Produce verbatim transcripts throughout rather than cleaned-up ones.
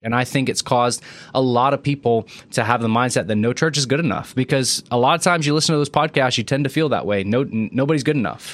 And I think it's caused a lot of people to have the mindset that no church is good enough, because a lot of times you listen to those podcasts, you tend to feel that way. No, n- nobody's good enough.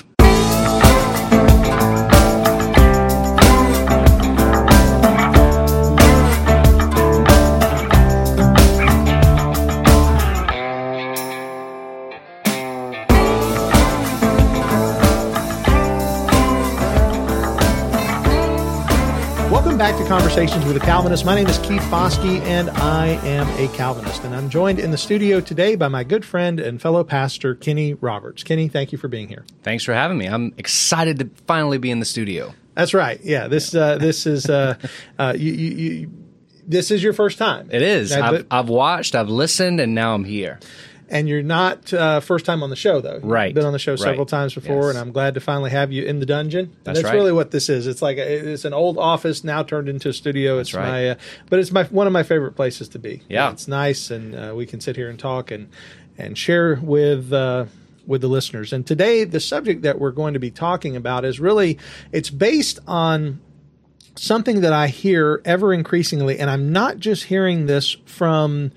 Back to Conversations with a Calvinist. My name is Keith Foskey, and I am a Calvinist. And I'm joined in the studio today by my good friend and fellow pastor, Kenny Roberts. Kenny, thank you for being here. Thanks for having me. I'm excited to finally be in the studio. That's right. Yeah, this uh, this is uh, uh, you, you, you, this is your first time. It is. Now, I've, I've watched, I've listened, and now I'm here. And you're not uh, first time on the show, though. Right. You've been on the show several right. times before, yes. and I'm glad to finally have you in the dungeon. And that's that's right. really what this is. It's like a, it's an old office now turned into a studio. It's that's right. my, uh, but it's my one of my favorite places to be. Yeah, it's nice, and uh, we can sit here and talk and and share with uh, with the listeners. And today, the subject that we're going to be talking about is really it's based on something that I hear ever increasingly, and I'm not just hearing this from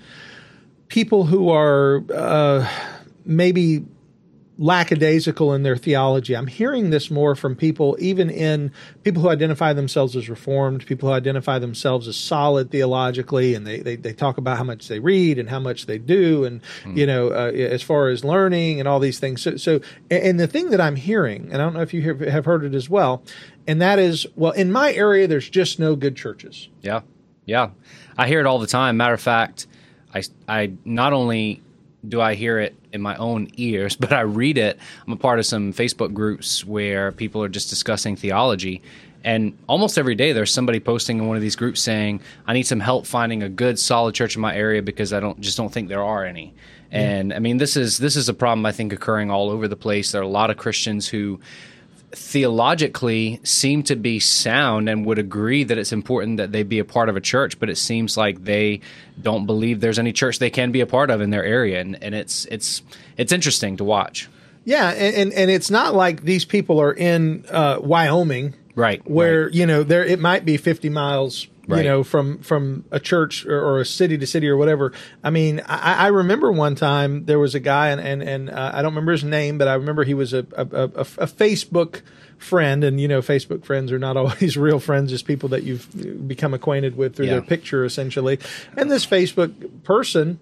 people who are uh, maybe lackadaisical in their theology. I'm hearing this more from people, even in people who identify themselves as Reformed, people who identify themselves as solid theologically, and they they, they talk about how much they read and how much they do, and mm. you know, uh, as far as learning and all these things. So, so, and the thing that I'm hearing, and I don't know if you have, have heard it as well, and that is, well, in my area, there's just no good churches. Yeah, yeah, I hear it all the time. Matter of fact, I I not only do I hear it in my own ears, but I read it. I'm a part of some Facebook groups where people are just discussing theology. And almost every day there's somebody posting in one of these groups saying, I need some help finding a good, solid church in my area because I don't just don't think there are any. Mm-hmm. And I mean, this is this is a problem I think occurring all over the place. There are a lot of Christians who theologically seem to be sound and would agree that it's important that they be a part of a church, but it seems like they don't believe there's any church they can be a part of in their area, and, and it's it's it's interesting to watch. Yeah, and, and, and it's not like these people are in uh, Wyoming, right? Where right. you know there it might be fifty miles. Right. You know, from from a church or, or a city to city or whatever. I mean, I, I remember one time there was a guy, and and, and uh, I don't remember his name, but I remember he was a, a, a, a Facebook friend, and you know, Facebook friends are not always real friends, just people that you've become acquainted with through yeah. their picture, essentially. And this Facebook person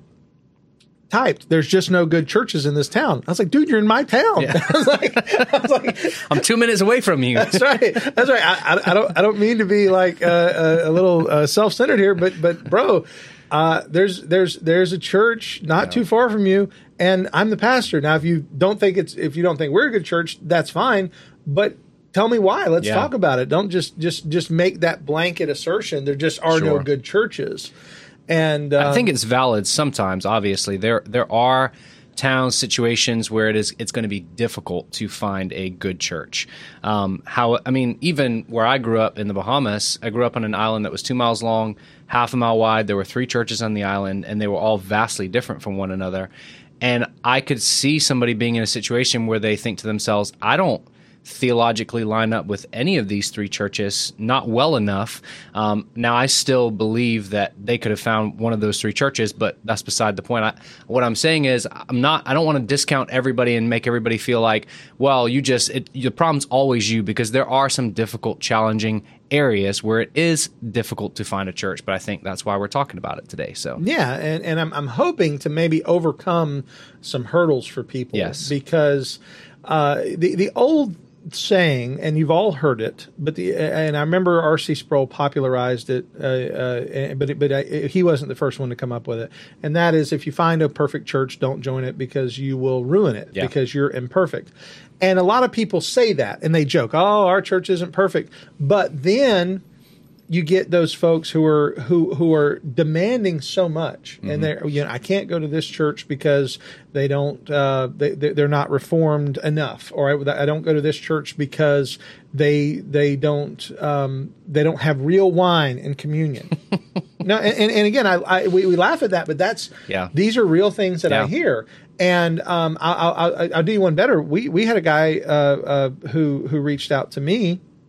typed, "There's just no good churches in this town." I was like, "Dude, you're in my town." Yeah. I was like, I was like, "I'm two minutes away from you." That's right. That's right. I, I, I don't. I don't mean to be like uh, a, a little uh, self-centered here, but but bro, uh, there's there's there's a church not yeah. too far from you, and I'm the pastor. Now, if you don't think it's if you don't think we're a good church, that's fine. But tell me why. Let's yeah. talk about it. Don't just just just make that blanket assertion. There just are sure. no good churches. And um, I think it's valid sometimes. Obviously, there there are town situations where it is it's going to be difficult to find a good church. Um, how I mean, even where I grew up in the Bahamas, I grew up on an island that was two miles long, half a mile wide. There were three churches on the island, and they were all vastly different from one another. And I could see somebody being in a situation where they think to themselves, "I don't theologically line up with any of these three churches, not well enough." Um, now, I still believe that they could have found one of those three churches, but that's beside the point. I, what I'm saying is, I'm not. I don't want to discount everybody and make everybody feel like, well, you just it, the problem's always you, because there are some difficult, challenging areas where it is difficult to find a church. But I think that's why we're talking about it today. So yeah, and, and I'm I'm hoping to maybe overcome some hurdles for people. Yes, because uh, the the old saying, and you've all heard it, but the and I remember R C Sproul popularized it, uh, uh, but it, but I, he wasn't the first one to come up with it. And that is, if you find a perfect church, don't join it because you will ruin it yeah. because you're imperfect. And a lot of people say that, and they joke, "Oh, our church isn't perfect," but then you get those folks who are who who are demanding so much, mm-hmm. and they're you know I can't go to this church because they don't uh, they they're not reformed enough, or I, I don't go to this church because they they don't um, they don't have real wine and communion. No, and, and again, I, I we, we laugh at that, but that's yeah. these are real things that yeah. I hear. And um, I'll, I'll, I'll do you one better. We we had a guy uh, uh, who who reached out to me.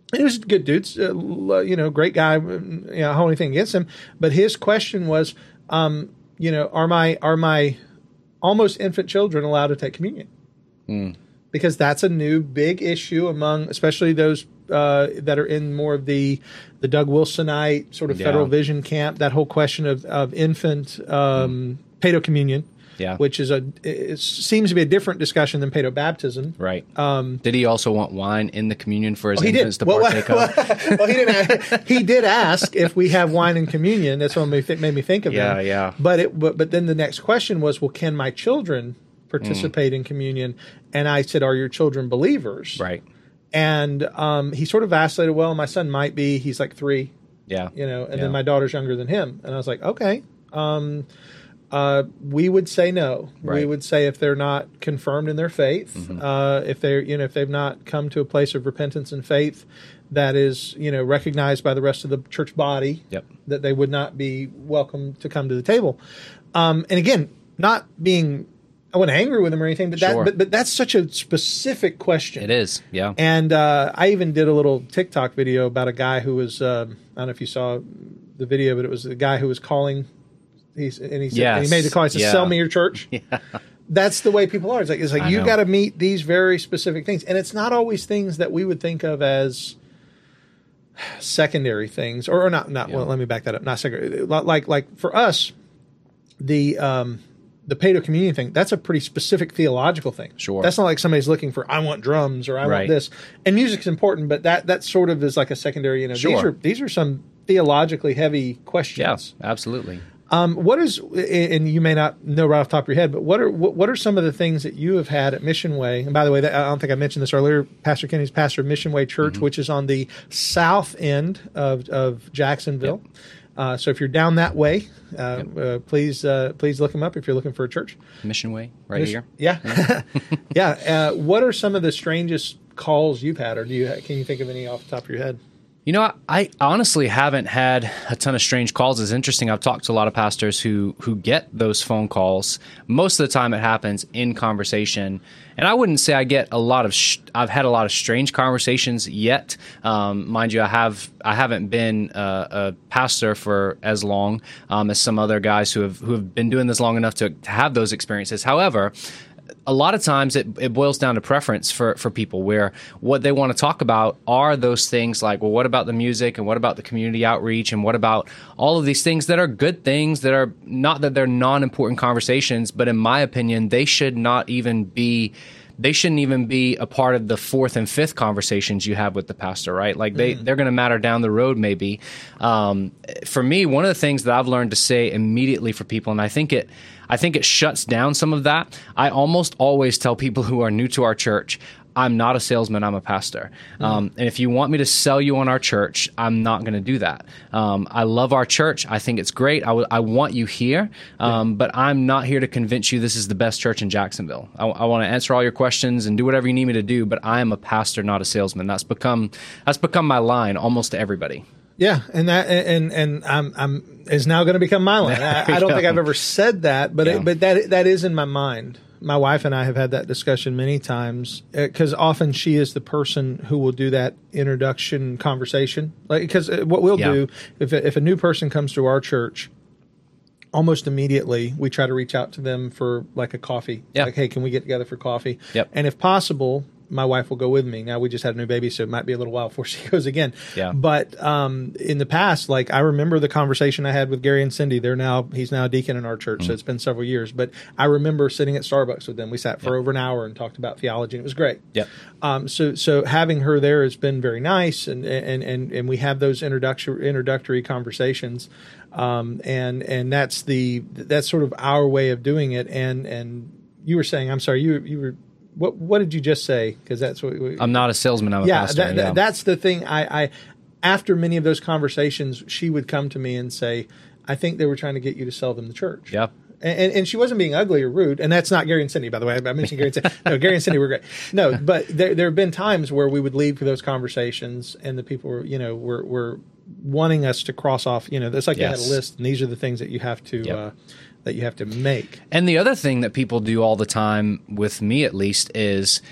And he was a good dude, uh, you know, great guy. You know, I don't have anything against him. But his question was, um, you know, are my are my almost infant children allowed to take communion? Mm. Because that's a new big issue among, especially those uh, that are in more of the the Doug Wilsonite sort of Yeah. Federal Vision camp. That whole question of of infant um, mm. pedo communion. Yeah. Which is a it seems to be a different discussion than pedo baptism. Right. Um, did he also want wine in the communion for his oh, he infants did. to Well, partake well, of? well, he didn't. He did ask if we have wine in communion. That's what made, made me think of Yeah, him. yeah. But it. But, but then the next question was, well, can my children participate mm. in communion? And I said, are your children believers? Right. And um, he sort of vacillated. Well, my son might be. He's like three. Yeah. You know, and yeah. then my daughter's younger than him. And I was like, okay. Um, Uh, we would say no. Right. We would say if they're not confirmed in their faith, mm-hmm. uh, if they're you know if they've not come to a place of repentance and faith that is you know recognized by the rest of the church body, yep. that they would not be welcome to come to the table. Um, and again, not being I wasn't angry with them or anything, but sure. that but, but that's such a specific question. It is, yeah. And uh, I even did a little TikTok video about a guy who was um, I don't know if you saw the video, but it was the guy who was calling. He's, and he said, yes. and he made the call. He said, yeah. "Sell me your church." Yeah. That's the way people are. It's like it's like I you know. got to meet these very specific things, and it's not always things that we would think of as secondary things, or, or not. Not Yeah. well. Let me back that up. Not secondary. Like like for us, the um, the pedo communion thing. That's a pretty specific theological thing. Sure. That's not like somebody's looking for I want drums or I Right. want this. And music's important, but that that sort of is like a secondary. You know, Sure. these are these are some theologically heavy questions. Yeah, absolutely. Um, what is, and you may not know right off the top of your head, but what are what, what are some of the things that you have had at Mission Way? And by the way, that, I don't think I mentioned this earlier. Pastor Kenny's pastor of Mission Way Church, mm-hmm. which is on the south end of of Jacksonville. Yep. Uh, so if you're down that way, uh, yep. uh, please uh, please look him up if you're looking for a church. Mission Way, right Mission, here. Yeah, yeah. Uh, what are some of the strangest calls you've had, or do you can you think of any off the top of your head? You know, I honestly haven't had a ton of strange calls. It's interesting. I've talked to a lot of pastors who who get those phone calls. Most of the time it happens in conversation. And I wouldn't say I get a lot of, sh- I've had a lot of strange conversations yet. Um, mind you, I have, I haven't been a, a pastor for as long um, as some other guys who have, who have been doing this long enough to, to have those experiences. However, a lot of times it, it boils down to preference for, for people, where what they want to talk about are those things like, well, what about the music, and what about the community outreach, and what about all of these things that are good things, that are not that they're non-important conversations, but in my opinion, they should not even be they shouldn't even be a part of the fourth and fifth conversations you have with the pastor, right? Like they, mm. they're going to matter down the road, maybe. Um, for me, one of the things that I've learned to say immediately for people, and I think it, I think it shuts down some of that. I almost always tell people who are new to our church, I'm not a salesman, I'm a pastor. Mm. Um, and if you want me to sell you on our church, I'm not going to do that. Um, I love our church. I think it's great. I, w- I want you here, um, yeah. but I'm not here to convince you this is the best church in Jacksonville. I, I want to answer all your questions and do whatever you need me to do, but I am a pastor, not a salesman. That's become that's become my line almost to everybody. Yeah, and that and and I'm I'm is now going to become my line. I, I don't think I've ever said that, but yeah. it, but that that is in my mind. My wife and I have had that discussion many times, because often she is the person who will do that introduction conversation. Like, because what we'll yeah. do if if a new person comes to our church, almost immediately we try to reach out to them for like a coffee. Yeah. Like, hey, can we get together for coffee? Yep. And if possible, my wife will go with me. Now, we just had a new baby, so it might be a little while before she goes again. Yeah. But um, in the past, like I remember the conversation I had with Gary and Cindy. They're now he's now a deacon in our church, mm-hmm. so it's been several years. But I remember sitting at Starbucks with them. We sat for yep. over an hour and talked about theology, and it was great. Yeah. Um, so so having her there has been very nice, and and and, and we have those introductory introductory conversations, um, and and that's the that's sort of our way of doing it. And and you were saying, I'm sorry, you you were. What what did you just say? Because that's what we, I'm not a salesman. I'm a yeah, pastor. That, yeah, that's the thing. I, I after many of those conversations, she would come to me and say, "I think they were trying to get you to sell them the church." Yeah. And, and she wasn't being ugly or rude, and that's not Gary and Cindy, by the way. I mentioned Gary and Cindy. No, Gary and Cindy were great. No, but there there have been times where we would leave those conversations, and the people were, you know, were were wanting us to cross off. You know, it's like yes. they had a list, and these are the things that you have to. Yep. Uh, that you have to make. And the other thing that people do all the time, with me at least, is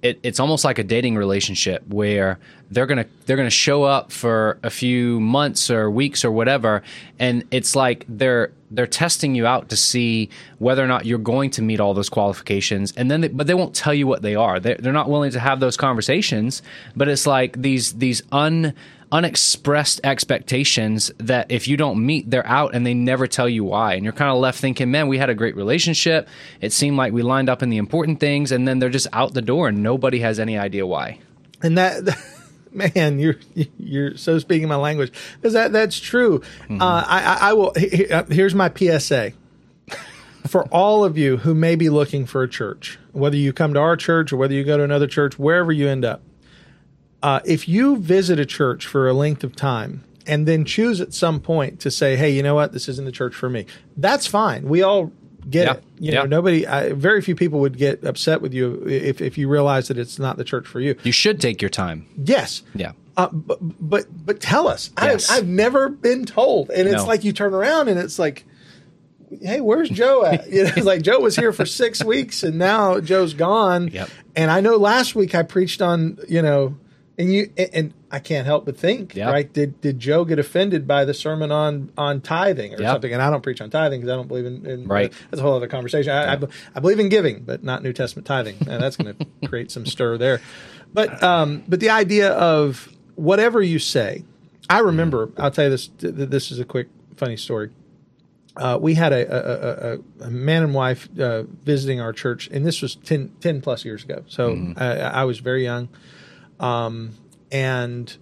it, it's almost like a dating relationship where they're gonna they're gonna show up for a few months or weeks or whatever, and it's like they're they're testing you out to see whether or not you're going to meet all those qualifications, and then they, but they won't tell you what they are. They're, they're not willing to have those conversations, but it's like these these un unexpressed expectations that if you don't meet, they're out, and they never tell you why. And you're kind of left thinking, man, we had a great relationship. It seemed like we lined up in the important things, and then they're just out the door, and nobody has any idea why. And that, man, you're you're so speaking my language, because that that's true. Mm-hmm. Uh, I, I will. Here's my P S A for all of you who may be looking for a church, whether you come to our church or whether you go to another church, wherever you end up. Uh, if you visit a church for a length of time and then choose at some point to say, hey, you know what, this isn't the church for me, that's fine. We all get yeah. it. You yeah. know, nobody, I, very few people would get upset with you if, if you realize that it's not the church for you. You should take your time. Yes. Yeah. Uh, but, but but tell us. Yes. I've, I've never been told. And it's No. like you turn around and it's like, hey, where's Joe at? You know, it's like Joe was here for six weeks and now Joe's gone. Yep. And I know last week I preached on, you know, and you and, and I can't help but think, Yep. right? Did did Joe get offended by the sermon on on tithing or Yep. something? And I don't preach on tithing because I don't believe in, in Right. that's a whole other conversation. I, I, I believe in giving, but not New Testament tithing. And that's going to create some stir there. But um, but the idea of whatever you say, I remember. I'll tell you this. This is a quick funny story. Uh, we had a, a, a, a man and wife uh, visiting our church, and this was ten, ten plus years ago. So mm-hmm. I, I was very young. Um, and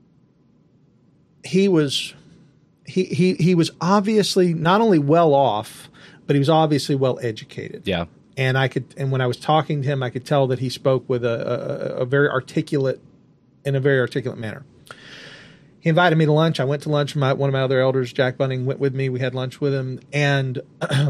he was, he, he, he was obviously not only well off, but he was obviously well educated. Yeah. And I could, and when I was talking to him, I could tell that he spoke with a, a, a very articulate, in a very articulate manner. He invited me to lunch. I went to lunch. My, one of my other elders, Jack Bunning, went with me. We had lunch with him. And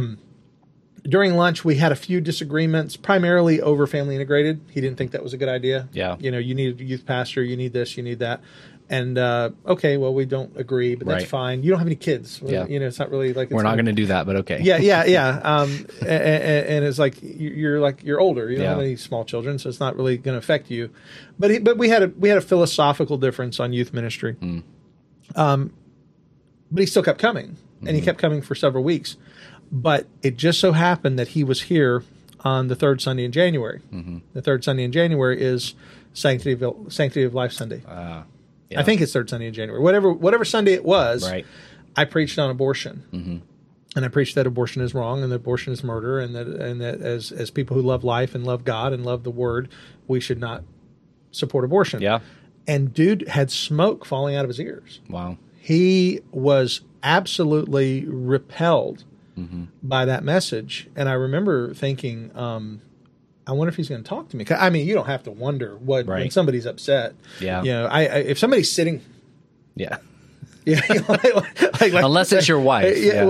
during lunch, we had a few disagreements, primarily over family integrated. He didn't think that was a good idea. Yeah. You know, you need a youth pastor, you need this, you need that. And, uh, okay, well, we don't agree, but that's right. fine. You don't have any kids. Yeah. You know, it's not really like... It's We're not like, going to do that, but okay. Yeah, yeah, yeah. Um, and, and it's like, you're like, you're older. You don't yeah. have any small children, so it's not really going to affect you. But he, but we had a we had a philosophical difference on youth ministry. Mm. Um, but he still kept coming, and mm. he kept coming for several weeks. But it just so happened that he was here on the third Sunday in January. Mm-hmm. The third Sunday in January is Sanctity of, Sanctity of Life Sunday. Uh, yeah. I think it's third Sunday in January. Whatever whatever Sunday it was, right. I preached on abortion. Mm-hmm. And I preached that abortion is wrong and that abortion is murder, and that and that as, as people who love life and love God and love the Word, we should not support abortion. Yeah. And dude had smoke falling out of his ears. Wow. He was absolutely repelled mm-hmm. by that message. And I remember thinking, um, I wonder if he's going to talk to me. I mean, you don't have to wonder what right. when somebody's upset. Yeah. You know, I, I if somebody's sitting. Yeah. Yeah, like, like, like, unless it's your wife. Yeah.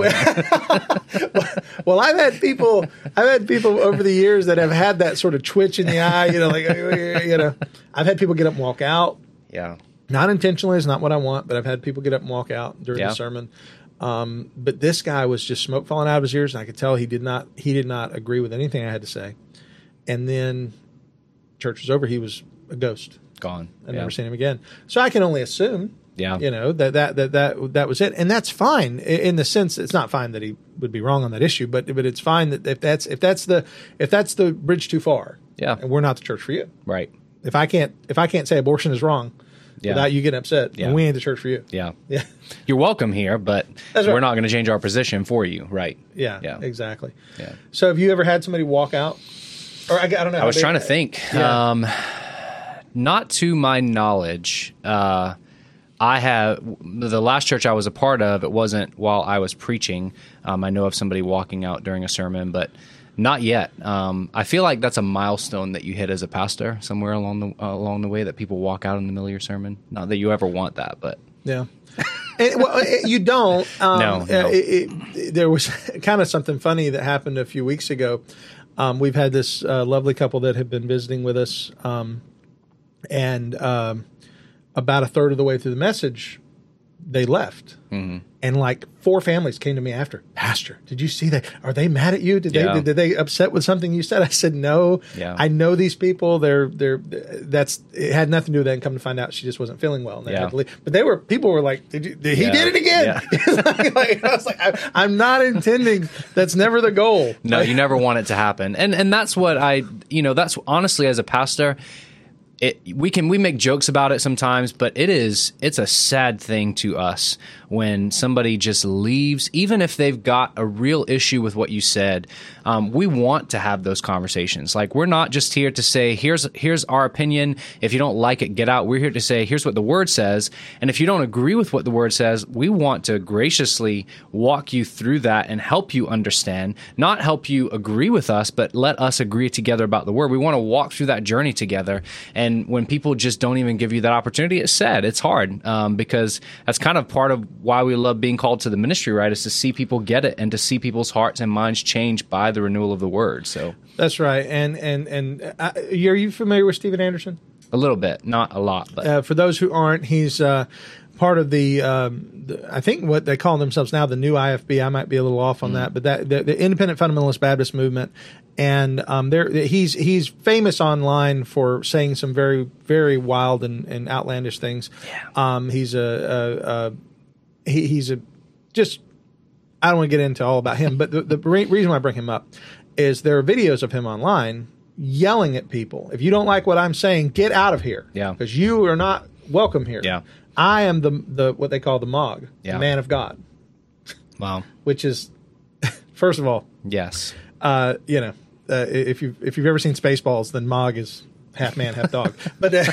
yeah. Well, I've had people, I've had people over the years that have had that sort of twitch in the eye. You know, like you know, I've had people get up and walk out. Yeah, not intentionally. It's not what I want, but I've had people get up and walk out during yeah. the sermon. Um, but this guy was just smoke falling out of his ears, and I could tell he did not, he did not agree with anything I had to say. And then church was over. He was a ghost, gone. I've yeah. never seen him again. So I can only assume. Yeah. You know, that, that, that, that, that was it. And that's fine in the sense, it's not fine that he would be wrong on that issue, but, but it's fine that if that's, if that's the, if that's the bridge too far, yeah, and we're not the church for you. Right. If I can't, if I can't say abortion is wrong yeah. without you getting upset, yeah. then we ain't the church for you. Yeah. Yeah. You're welcome here, but right. we're not going to change our position for you. Right. Yeah. Yeah. Exactly. Yeah. So have you ever had somebody walk out? Or I, I don't know. I was they, trying to think. Yeah. Um, not to my knowledge. Uh, I have the last church I was a part of. It wasn't while I was preaching. Um, I know of somebody walking out during a sermon, but not yet. Um, I feel like that's a milestone that you hit as a pastor somewhere along the uh, along the way, that people walk out in the middle of your sermon. Not that you ever want that, but yeah. And, well, you don't. Um, no. no. It, it, there was kind of something funny that happened a few weeks ago. Um, we've had this uh, lovely couple that have been visiting with us, um, and um, about a third of the way through the message, they left. Mm-hmm. And like four families came to me after, Pastor, did you see that? Are they mad at you? Did Yeah. they did, did they upset with something you said? I said, no. Yeah. I know these people. They're they're that's it had nothing to do with that. And come to find out, she just wasn't feeling well. And they Yeah. had to leave. But they were people were like, did you? Did, he Yeah. did it again. Yeah. like, like, I was like, I, I'm not intending. That's never the goal. No, you never want it to happen. And and that's what I, you know, that's honestly as a pastor, it, we can we make jokes about it sometimes, but it is it's a sad thing to us when somebody just leaves, even if they've got a real issue with what you said. Um, we want to have those conversations. Like, we're not just here to say, here's here's our opinion. If you don't like it, get out. We're here to say, here's what the Word says. And if you don't agree with what the Word says, we want to graciously walk you through that and help you understand, not help you agree with us, but let us agree together about the Word. We want to walk through that journey together. And when people just don't even give you that opportunity, it's sad. It's hard um, because that's kind of part of why we love being called to the ministry, right? Is to see people get it and to see people's hearts and minds changed by the renewal of the Word. So That's right. And and and uh, are you familiar with Steven Anderson? a little bit, not a lot, but Uh, for those who aren't, he's uh, part of the, um, the, I think what they call themselves now, the new I F B. I might be a little off on mm. that, but that the, the Independent Fundamentalist Baptist Movement, and um, there he's he's famous online for saying some very very wild and, and outlandish things. Yeah. Um, he's a, a, a he, he's a just I don't want to get into all about him, but the, the re- reason why I bring him up is there are videos of him online yelling at people. If you don't like what I'm saying, get out of here. Yeah. Because you are not welcome here. Yeah. I am the the what they call the Mog, Yeah. the man of God, wow. which is, first of all, Yes. uh, you know, uh, if you if you've ever seen Spaceballs, then Mog is half man, half dog. But uh,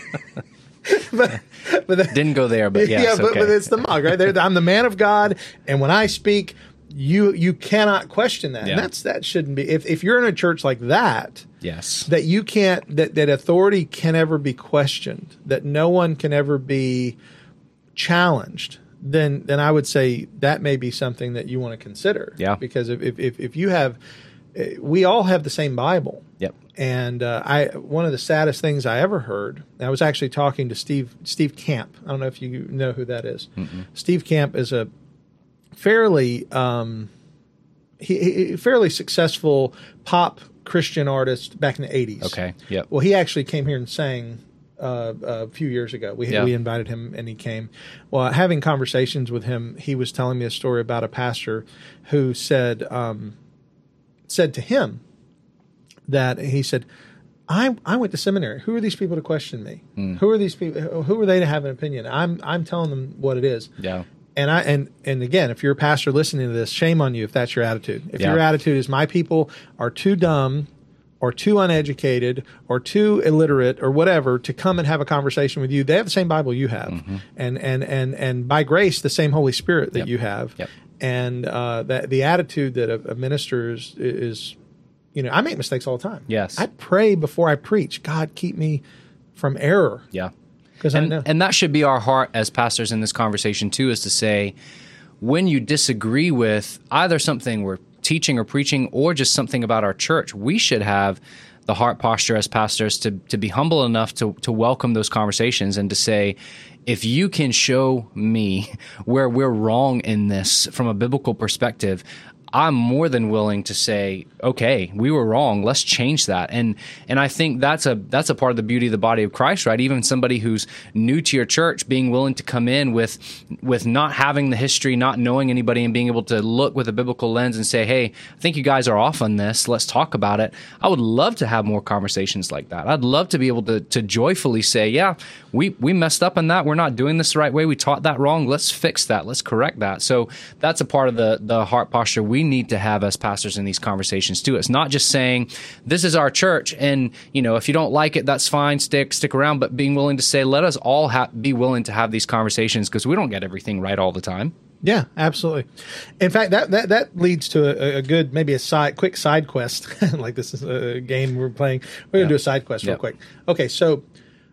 but but the, Didn't go there, but yes, yeah, but, okay. but it's the Mog, right? They're, I'm the man of God, and when I speak, you you cannot question that. Yeah. And that's that shouldn't be. If if you're in a church like that, Yes. that you can't that, that authority can ever be questioned, that no one can ever be challenged, then then I would say that may be something that you want to consider. Yeah. Because if if, if you have, we all have the same Bible. Yep. And uh, I one of the saddest things I ever heard. I was actually talking to Steve Steve Camp. I don't know if you know who that is. Mm-mm. Steve Camp is a fairly um, he, he fairly successful pop Christian artist back in the eighties. Okay. Yep. Well, he actually came here and sang uh, a few years ago. We Yeah. we invited him and he came. Well, having conversations with him, he was telling me a story about a pastor who said um, said to him that he said, I, I went to seminary. Who are these people to question me? Mm. Who are these people? Who are they to have an opinion? I'm I'm telling them what it is. Yeah. And I and and again, if you're a pastor listening to this, shame on you if that's your attitude. If Yeah. your attitude is my people are too dumb or too uneducated or too illiterate or whatever to come and have a conversation with you, they have the same Bible you have, mm-hmm. and and and and by grace the same Holy Spirit that Yep. you have, Yep. and uh, that the attitude that a, a minister is, is, you know, I make mistakes all the time. Yes. I pray before I preach. God, keep me from error. Yeah. Because I And, know. and that should be our heart as pastors in this conversation too, is to say, when you disagree with either something we're teaching or preaching or just something about our church, we should have the heart posture as pastors to to be humble enough to to welcome those conversations and to say, if you can show me where we're wrong in this from a biblical perspective, I'm more than willing to say, okay, we were wrong. Let's change that. And and I think that's a that's a part of the beauty of the body of Christ, right? Even somebody who's new to your church being willing to come in with with not having the history, not knowing anybody, and being able to look with a biblical lens and say, hey, I think you guys are off on this. Let's talk about it. I would love to have more conversations like that. I'd love to be able to to joyfully say, yeah, we we messed up on that. We're not doing this the right way. We taught that wrong. Let's fix that. Let's correct that. So that's a part of the the heart posture we need to have as pastors in these conversations too. It's not just saying this is our church, and you know, if you don't like it, that's fine. Stick stick around. But being willing to say, let us all ha- be willing to have these conversations, because we don't get everything right all the time. Yeah, absolutely. In fact, that that, that leads to a, a good, maybe a side, quick side quest. Like this is a game we're playing. We're going to Yeah. do a side quest real Yeah. quick. Okay, so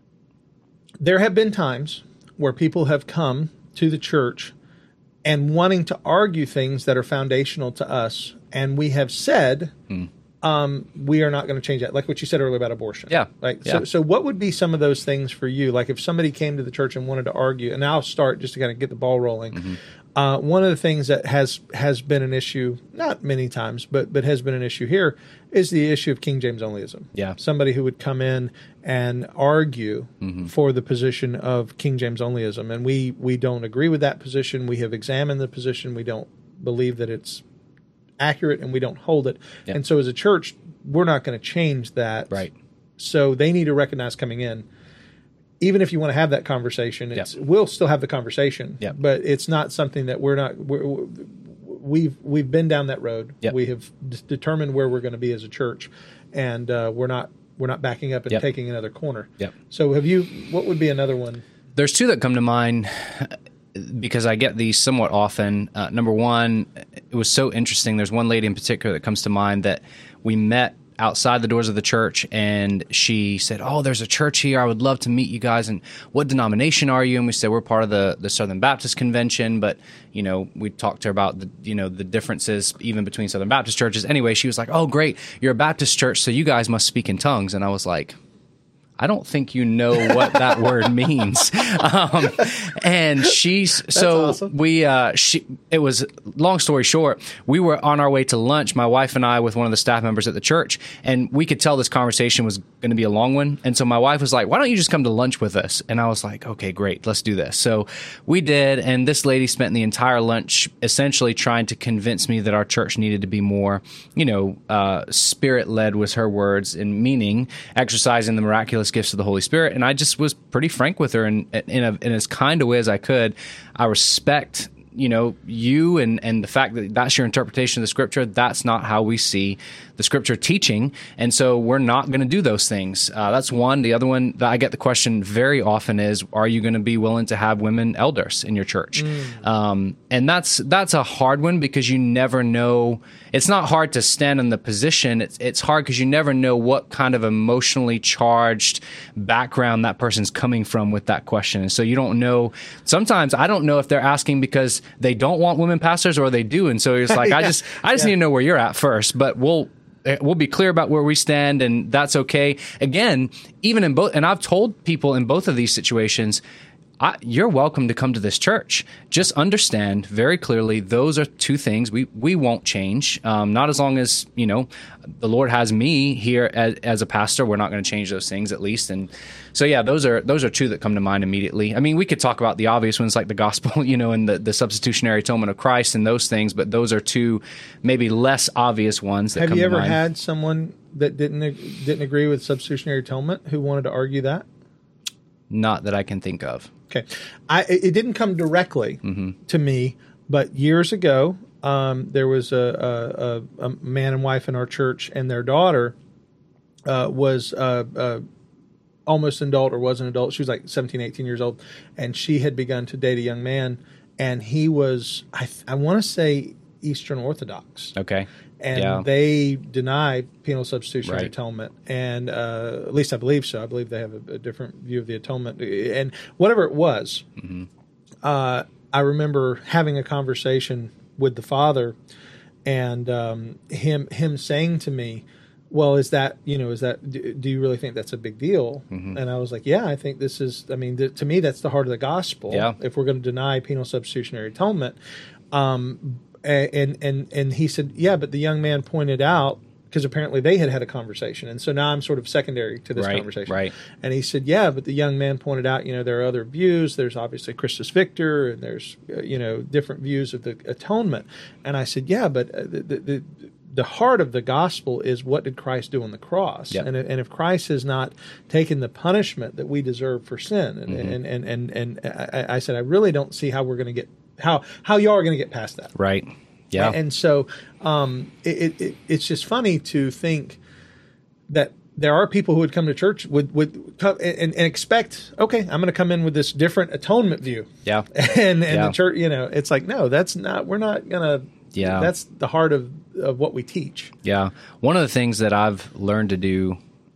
there have been times where people have come to the church and wanting to argue things that are foundational to us, and we have said, mm. um, we are not going to change that. Like what you said earlier about abortion. Yeah. Like yeah. so. So, what would be some of those things for you? Like if somebody came to the church and wanted to argue, and I'll start just to kind of get the ball rolling. Mm-hmm. Uh, one of the things that has has been an issue, not many times, but but has been an issue here, is the issue of King James onlyism. Yeah. Somebody who would come in and argue mm-hmm. for the position of King James onlyism, and we we don't agree with that position. We have examined the position. We don't believe that it's accurate, and we don't hold it. Yeah. And so, as a church, we're not going to change that. Right. So they need to recognize coming in. Even if you want to have that conversation, it's, yep. we'll still have the conversation, yep. but it's not something that we're not. We're, we've we've been down that road. Yep. We have d- determined where we're going to be as a church, and uh, we're not we're not backing up and yep. taking another corner. Yep. So, have you? What would be another one? There's two that come to mind because I get these somewhat often. Uh, number one, it was so interesting. There's one lady in particular that comes to mind that we met outside the doors of the church, and she said, "Oh, there's a church here. I would love to meet you guys. And what denomination are you?" And we said, "We're part of the, the Southern Baptist Convention." But, you know, we talked to her about the, you know, the differences even between Southern Baptist churches. Anyway, she was like, "Oh, great. You're a Baptist church, so you guys must speak in tongues." And I was like, I don't think you know what that word means. Um, and she's, so awesome. we, uh, she, it was, long story short, we were on our way to lunch, my wife and I, with one of the staff members at the church, and we could tell this conversation was going to be a long one. And so my wife was like, "Why don't you just come to lunch with us?" And I was like, "Okay, great. Let's do this." So we did. And this lady spent the entire lunch essentially trying to convince me that our church needed to be more, you know, uh, spirit led was her words, and meaning exercising the miraculous gifts of the Holy Spirit. And I just was pretty frank with her in, in, a, in as kind a way as I could. I respect, you know, you and, and the fact that that's your interpretation of the scripture. That's not how we see the scripture teaching. And so we're not going to do those things. Uh, that's one. The other one that I get the question very often is, are you going to be willing to have women elders in your church? Mm. Um, and that's, that's a hard one because you never know. It's not hard to stand in the position. It's, it's hard because you never know what kind of emotionally charged background that person's coming from with that question. And so you don't know. Sometimes I don't know if they're asking because they don't want women pastors or they do. And so it's like, yeah. I just, I just yeah. need to know where you're at first, but we'll, We'll be clear about where we stand, and that's okay. Again, even in both, and I've told people in both of these situations, I, you're welcome to come to this church. Just understand very clearly those are two things we, we won't change. Um, not as long as, you know, the Lord has me here as, as a pastor. We're not going to change those things, at least. And so, yeah, those are those are two that come to mind immediately. I mean, we could talk about the obvious ones like the gospel, you know, and the, the substitutionary atonement of Christ and those things, but those are two maybe less obvious ones that have come you to ever mind. had someone that didn't didn't agree with substitutionary atonement who wanted to argue that? Not that I can think of. Okay. I, it didn't come directly mm-hmm. to me, but years ago, um, there was a, a, a man and wife in our church, and their daughter uh, was uh, uh, almost an adult or was an adult. She was like seventeen, eighteen years old, and she had begun to date a young man, and he was, I, I want to say, Eastern Orthodox. Okay. And yeah. they deny penal substitutionary right. atonement, and uh, at least I believe so. I believe they have a, a different view of the atonement, and whatever it was. Mm-hmm. Uh, I remember having a conversation with the father, and um, him him saying to me, "Well, is that you know is that do, do you really think that's a big deal?" Mm-hmm. And I was like, "Yeah, I think this is. I mean, th- to me, that's the heart of the gospel. Yeah. If we're going to deny penal substitutionary atonement." Um, And and and he said, yeah, but the young man pointed out, because apparently they had had a conversation, and so now I'm sort of secondary to this right, conversation. Right. And he said, yeah, but the young man pointed out, you know, there are other views. There's obviously Christus Victor, and there's uh, you know different views of the atonement. And I said, yeah, but uh, the, the the the heart of the gospel is, what did Christ do on the cross? Yep. And and if Christ has not taken the punishment that we deserve for sin, and mm-hmm. and, and and and I, I said, I really don't see how we're going to get how how y'all are going to get past that. Right. Yeah. And so um, it, it, it's just funny to think that there are people who would come to church with, with and, and expect, okay, I'm going to come in with this different atonement view. Yeah. And and yeah. the church, you know, it's like, no, that's not, we're not going to, yeah. that's the heart of, of what we teach. Yeah. One of the things that I've learned to do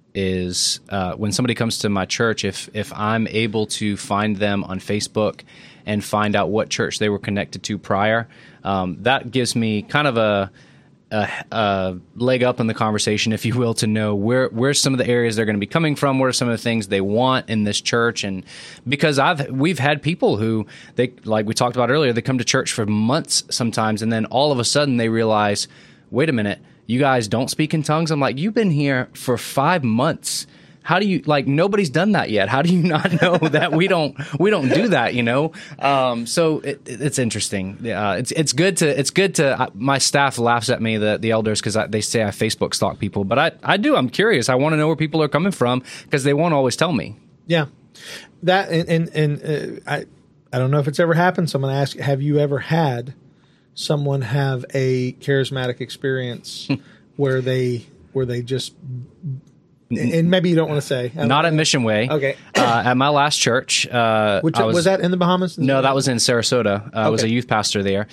is uh, when somebody comes to my church, if if I'm able to find them on Facebook and find out what church they were connected to prior, um, that gives me kind of a a, a leg up in the conversation, if you will, to know where where's some of the areas they're going to be coming from, what are some of the things they want in this church, and because I've we've had people who they like we talked about earlier, they come to church for months sometimes, and then all of a sudden they realize, wait a minute, you guys don't speak in tongues. I'm like, you've been here for five months. How do you like? Nobody's done that yet. How do you not know that we don't we don't do that? You know, um, so it, it's interesting. Uh, it's it's good to it's good to. Uh, my staff laughs at me, the the elders, because they say I Facebook stalk people, but I I do. I'm curious. I want to know where people are coming from because they won't always tell me. Yeah, that and and, and uh, I I don't know if it's ever happened. So I'm going to ask: have you ever had someone have a charismatic experience where they where they just and maybe you don't want to say. Not at Mission Way. Okay. uh, at my last church. Uh, Which I was, was that in the Bahamas? No, that was in Sarasota. Uh, I was a youth pastor there.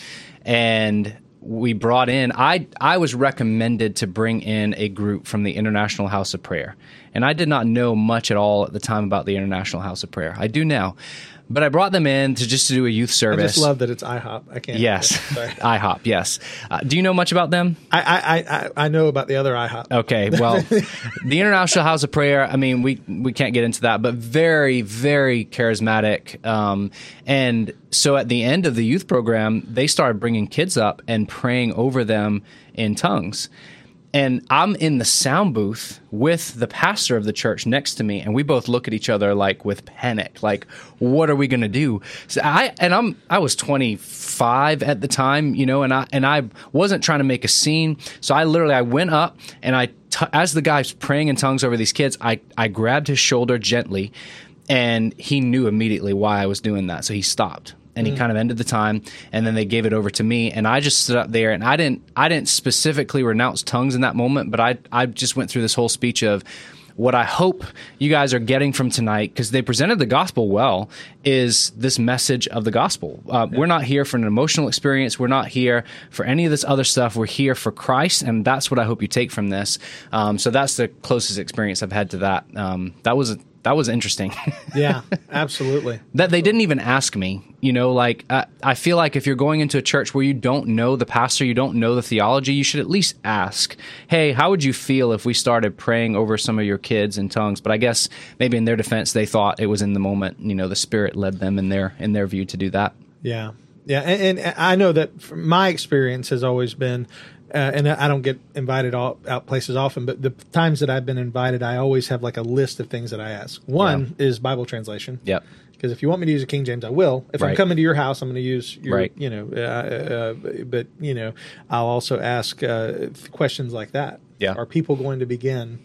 And we brought in, I, I was recommended to bring in a group from the International House of Prayer. And I did not know much at all at the time about the International House of Prayer. I do now. But I brought them in to just to do a youth service. I just love that it's IHOP. I can't. Yes, IHOP. Yes. Uh, do you know much about them? I, I I I know about the other IHOP. Okay. Well, the International House of Prayer. I mean, we we can't get into that, but very very charismatic. Um, and so at the end of the youth program, they started bringing kids up and praying over them in tongues. And I'm in the sound booth with the pastor of the church next to me, and we both look at each other like with panic, like, what are we going to do? So I and I'm I was twenty-five at the time, you know, and I and I wasn't trying to make a scene. So I literally I went up and I t- as the guy's praying in tongues over these kids, I I grabbed his shoulder gently, and he knew immediately why I was doing that. So he stopped. And he kind of ended the time, and then they gave it over to me, and I just stood up there, and I didn't, I didn't specifically renounce tongues in that moment, but I, I just went through this whole speech of what I hope you guys are getting from tonight, because they presented the gospel well, is this message of the gospel. Uh, yeah. We're not here for an emotional experience. We're not here for any of this other stuff. We're here for Christ, and that's what I hope you take from this. Um, so that's the closest experience I've had to that. Um, that was a, That was interesting. Yeah, absolutely. That they didn't even ask me, you know, like uh, I feel like if you're going into a church where you don't know the pastor, you don't know the theology, you should at least ask, hey, how would you feel if we started praying over some of your kids in tongues? But I guess maybe in their defense, they thought it was in the moment, you know, the Spirit led them in their, in their view to do that. Yeah. Yeah. And, and I know that from my experience has always been, Uh, and I don't get invited all, out places often, but the times that I've been invited, I always have like a list of things that I ask. One yeah. is Bible translation. Yep. Because if you want me to use a King James, I will. If right. I'm coming to your house, I'm going to use your, right. you know, uh, uh, but, you know, I'll also ask uh, questions like that. Yeah. Are people going to begin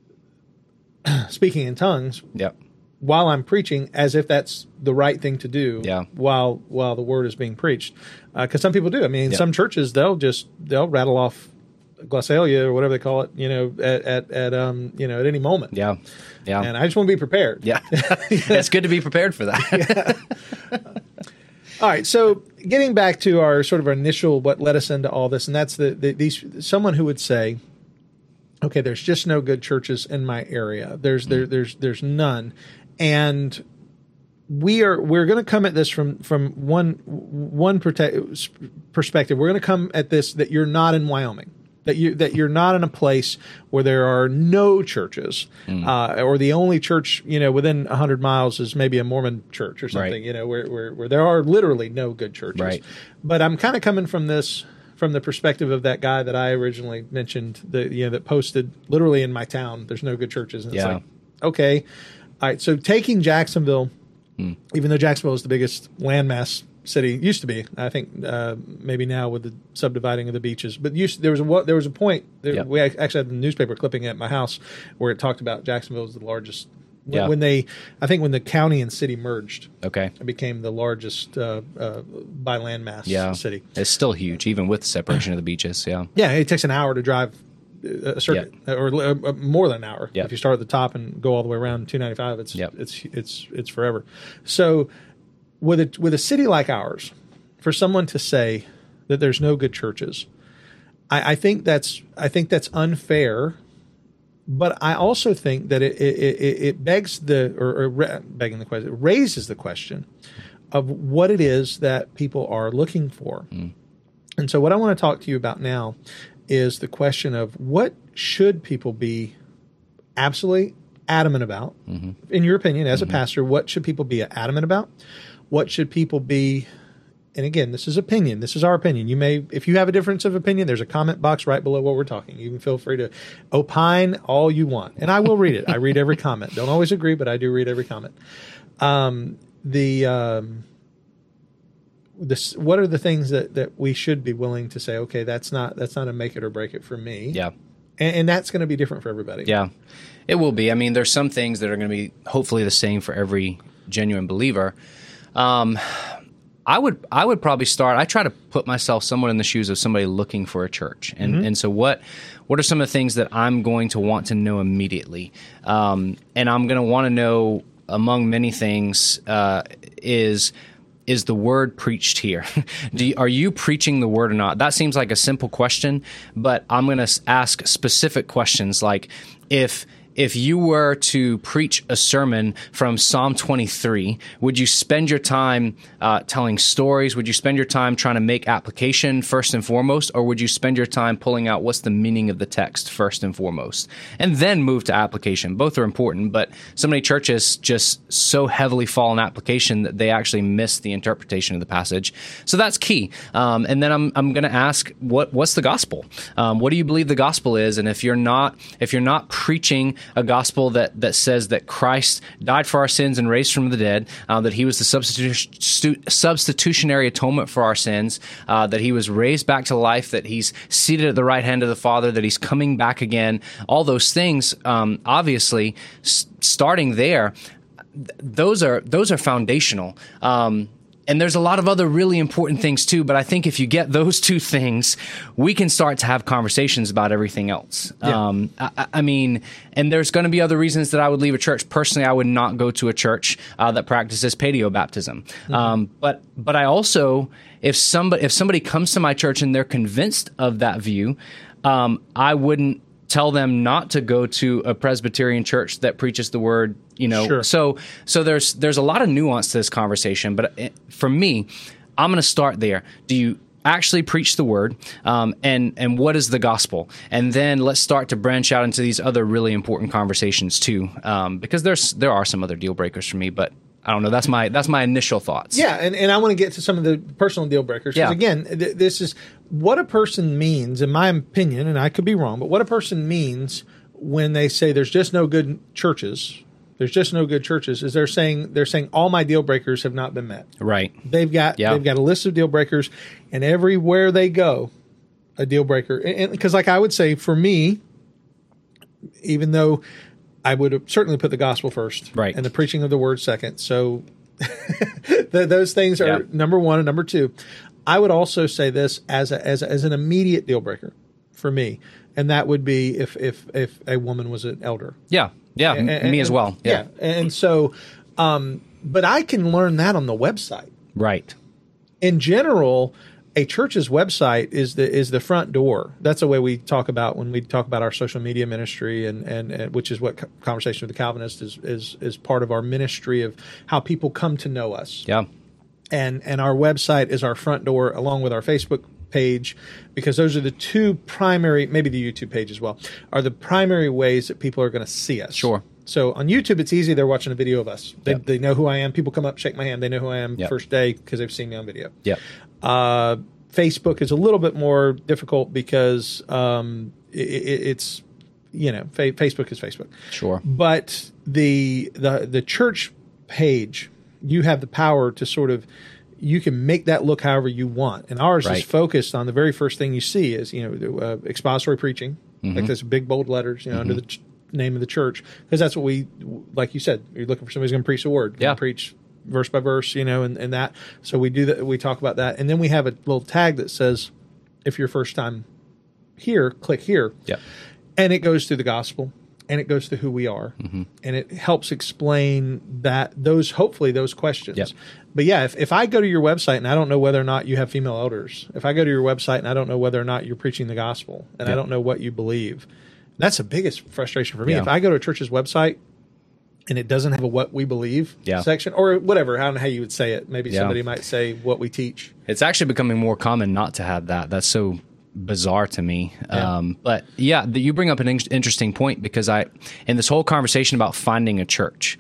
speaking in tongues? Yep. While I'm preaching, as if that's the right thing to do, yeah. while while the word is being preached, because uh, some people do. I mean, in yeah. some churches they'll just they'll rattle off glossalia or whatever they call it, you know, at at, at um you know at any moment. Yeah, yeah. And I just want to be prepared. Yeah, it's good to be prepared for that. Yeah. All right, so getting back to our sort of our initial what led us into all this, and that's the, the these someone who would say, okay, there's just no good churches in my area. There's mm. there there's there's none. And we are we're going to come at this from from one one prote- perspective. We're going to come at this that you're not in Wyoming, that you that you're not in a place where there are no churches, mm. uh, or the only church you know within a hundred miles is maybe a Mormon church or something. Right. You know where, where where there are literally no good churches. Right. But I'm kind of coming from this. From the perspective of that guy that I originally mentioned, that you know that posted literally in my town, there's no good churches. And it's yeah. like, okay. All right, so taking Jacksonville, hmm. even though Jacksonville is the biggest landmass city, used to be, I think uh, maybe now with the subdividing of the beaches, but used, there was a there was a point. There, yep. We actually had the newspaper clipping at my house where it talked about Jacksonville as the largest. When, yeah. when they, I think when the county and city merged, okay, it became the largest uh, uh, by landmass yeah. city. It's still huge, even with the separation of the beaches. Yeah, yeah, it takes an hour to drive a circuit, yep. or uh, more than an hour. Yep. If you start at the top and go all the way around two ninety-five, it's yep. it's it's it's forever. So with a with a city like ours, for someone to say that there's no good churches, I, I think that's I think that's unfair. But I also think that it it, it, it begs the or, or begging the question, it raises the question of what it is that people are looking for. Mm. And so what I want to talk to you about now is the question of what should people be absolutely adamant about, mm-hmm. in your opinion, as mm-hmm. a pastor, what should people be adamant about? What should people be, and again, this is opinion. This is our opinion. You may, if you have a difference of opinion, there's a comment box right below what we're talking. You can feel free to opine all you want, and I will read it. I read every comment. Don't always agree, but I do read every comment. Um, the, um, this, what are the things that, that we should be willing to say, okay, that's not, that's not a make it or break it for me. Yeah. And, and that's going to be different for everybody. Yeah, it will be. I mean, there's some things that are going to be hopefully the same for every genuine believer. Um, I would I would probably start. I try to put myself somewhat in the shoes of somebody looking for a church, and mm-hmm. and so what what are some of the things that I'm going to want to know immediately, um, and I'm going to want to know among many things uh, is. Is the word preached here? Do you, are you preaching the word or not? That seems like a simple question, but I'm going to ask specific questions like if if you were to preach a sermon from Psalm twenty-three, would you spend your time uh, telling stories? Would you spend your time trying to make application first and foremost, or would you spend your time pulling out what's the meaning of the text first and foremost, and then move to application? Both are important, but so many churches just so heavily fall in application that they actually miss the interpretation of the passage. So that's key. Um, and then I'm I'm going to ask what what's the gospel? Um, what do you believe the gospel is? And if you're not if you're not preaching a gospel that, that says that Christ died for our sins and raised from the dead, uh, that he was the substitu- substitutionary atonement for our sins, uh, that he was raised back to life, that he's seated at the right hand of the Father, that he's coming back again, all those things, um, obviously, s- starting there, th- those are those are foundational. Um, And there's a lot of other really important things too, but I think if you get those two things, we can start to have conversations about everything else. Yeah. Um, I, I mean, and there's going to be other reasons that I would leave a church. Personally, I would not go to a church uh, that practices pedio baptism. Mm-hmm. Um, but but I also, if somebody if somebody comes to my church and they're convinced of that view, um, I wouldn't tell them not to go to a Presbyterian church that preaches the word, you know. Sure. So so there's there's a lot of nuance to this conversation, but for me, I'm going to start there. Do you actually preach the word, um, and and what is the gospel? And then let's start to branch out into these other really important conversations too, um, because there's there are some other deal breakers for me, but I don't know. That's my that's my initial thoughts. Yeah, and, and I want to get to some of the personal deal breakers. Because, yeah. again, th- this is what a person means, in my opinion, and I could be wrong, but what a person means when they say there's just no good churches, there's just no good churches, is they're saying they're saying all my deal breakers have not been met. Right. They've got yeah. they've got a list of deal breakers, and everywhere they go, a deal breaker. And because, like I would say, for me, even though I would certainly put the gospel first, right, and the preaching of the word second. So th- those things are yeah. number one and number two. I would also say this as a, as a, as an immediate deal breaker for me, and that would be if if if a woman was an elder. Yeah, yeah, and, and, me as well. Yeah, yeah. and so, um, but I can learn that on the website. Right. In general, a church's website is the is the front door. That's the way we talk about when we talk about our social media ministry, and and, and which is what Conversation with the Calvinist is is is part of our ministry of how people come to know us. Yeah, and and our website is our front door, along with our Facebook page, because those are the two primary, maybe the YouTube page as well, are the primary ways that people are going to see us. Sure. So on YouTube, it's easy. They're watching a video of us. They, Yep. they know who I am. People come up, shake my hand. They know who I am Yep. first day because they've seen me on video. Yeah. Uh, Facebook is a little bit more difficult because um, it, it, it's, you know, fa- Facebook is Facebook. Sure. But the the the church page, you have the power to sort of, you can make that look however you want. And ours Right. is focused on the very first thing you see is, you know, uh, expository preaching, Mm-hmm. like this big bold letters, you know, under the ch- name of the church, because that's what we, like you said, you're looking for somebody who's going to preach the word, Yeah. gonna preach verse by verse, you know, and, and that. So we do that. We talk about that, and then we have a little tag that says, if you're first time here, click here. Yeah. And it goes through the gospel, and it goes to who we are, Mm-hmm. and it helps explain that those hopefully those questions. Yep. But yeah, if, if I go to your website and I don't know whether or not you have female elders, if I go to your website and I don't know whether or not you're preaching the gospel, and I Yep. don't know what you believe, that's the biggest frustration for me. Yeah. If I go to a church's website and it doesn't have a what we believe Yeah. section, or whatever, I don't know how you would say it. Maybe Yeah. somebody might say what we teach. It's actually becoming more common not to have that. That's so bizarre to me. Yeah. Um, but yeah, the, you bring up an in- interesting point because I, in this whole conversation about finding a church,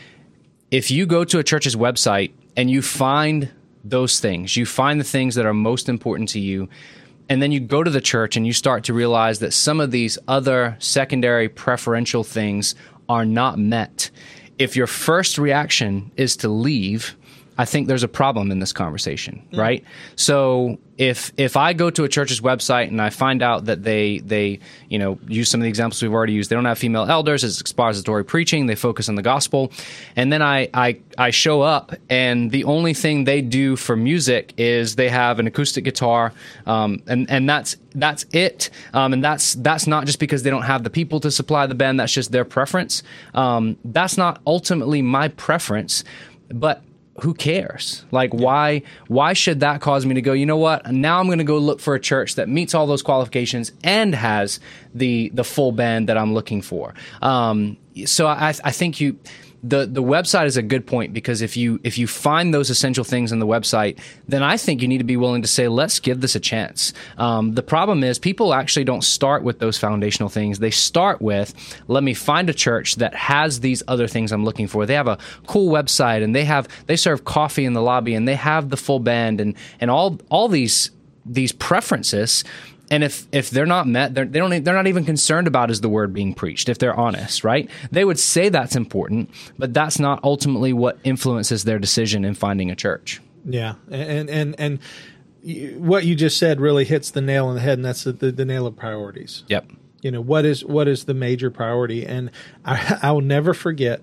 if you go to a church's website and you find those things, you find the things that are most important to you, and then you go to the church and you start to realize that some of these other secondary preferential things are not met. If your first reaction is to leave, I think there's a problem in this conversation, mm. right? So if if I go to a church's website and I find out that they they you know use some of the examples we've already used, they don't have female elders, it's expository preaching, they focus on the gospel, and then I I I show up and the only thing they do for music is they have an acoustic guitar, um, and and that's that's it, um, and that's that's not just because they don't have the people to supply the band, that's just their preference. Um, that's not ultimately my preference, but who cares? Like, why why should that cause me to go, you know what, now I'm going to go look for a church that meets all those qualifications and has the the full band that I'm looking for? Um, so I, I think you... The the website is a good point, because if you if you find those essential things in the website, then I think you need to be willing to say, let's give this a chance. Um, the problem is people actually don't start with those foundational things. They start with, let me find a church that has these other things I'm looking for. They have a cool website, and they have they serve coffee in the lobby, and they have the full band, and and all all these these preferences. And if, if they're not met, they're, they don't, they're not even concerned about is the word being preached, if they're honest, right? They would say that's important, but that's not ultimately what influences their decision in finding a church. Yeah, and and and what you just said really hits the nail on the head, and that's the, the, the nail of priorities. Yep. You know, what is what is the major priority? And I, I will never forget,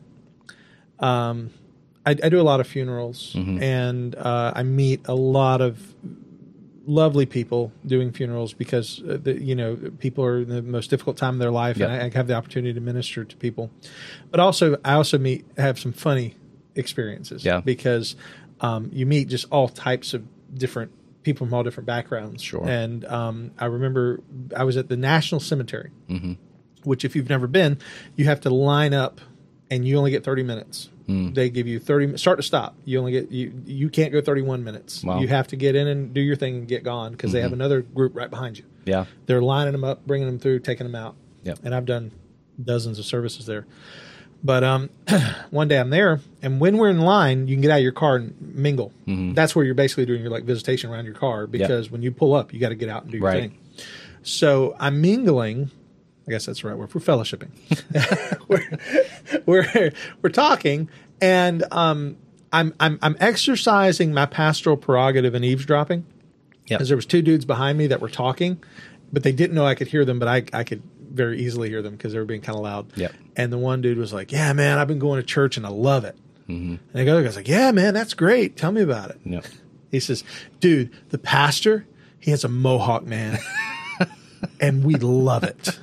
um, I, I do a lot of funerals, mm-hmm. and uh, I meet a lot of lovely people doing funerals, because uh, the, you know, people are in the most difficult time of their life, yep. and I, I have the opportunity to minister to people. But also, I also meet have some funny experiences, yeah. because um, you meet just all types of different people from all different backgrounds. Sure. And um, I remember I was at the National Cemetery, mm-hmm. which, if you've never been, you have to line up, and you only get thirty minutes. Mm. They give you thirty start to stop. You only get you. You can't go thirty-one minutes. Wow. You have to get in and do your thing and get gone, because mm-hmm. they have another group right behind you. Yeah, they're lining them up, bringing them through, taking them out. Yep. And I've done dozens of services there. But um, one day I'm there, and when we're in line, you can get out of your car and mingle. Mm-hmm. That's where you're basically doing your like visitation around your car, because yep. when you pull up, you got to get out and do your right. thing. So I'm mingling. I guess that's the right word. We're fellowshipping. we're, we're we're talking, and um, I'm I'm I'm exercising my pastoral prerogative and eavesdropping, because yep. there was two dudes behind me that were talking, but they didn't know I could hear them, but I I could very easily hear them because they were being kind of loud. Yep. And the one dude was like, "Yeah, man, I've been going to church and I love it." Mm-hmm. And the other guy's like, "Yeah, man, that's great. Tell me about it." Yep. He says, "Dude, the pastor, he has a mohawk, man, and we love it."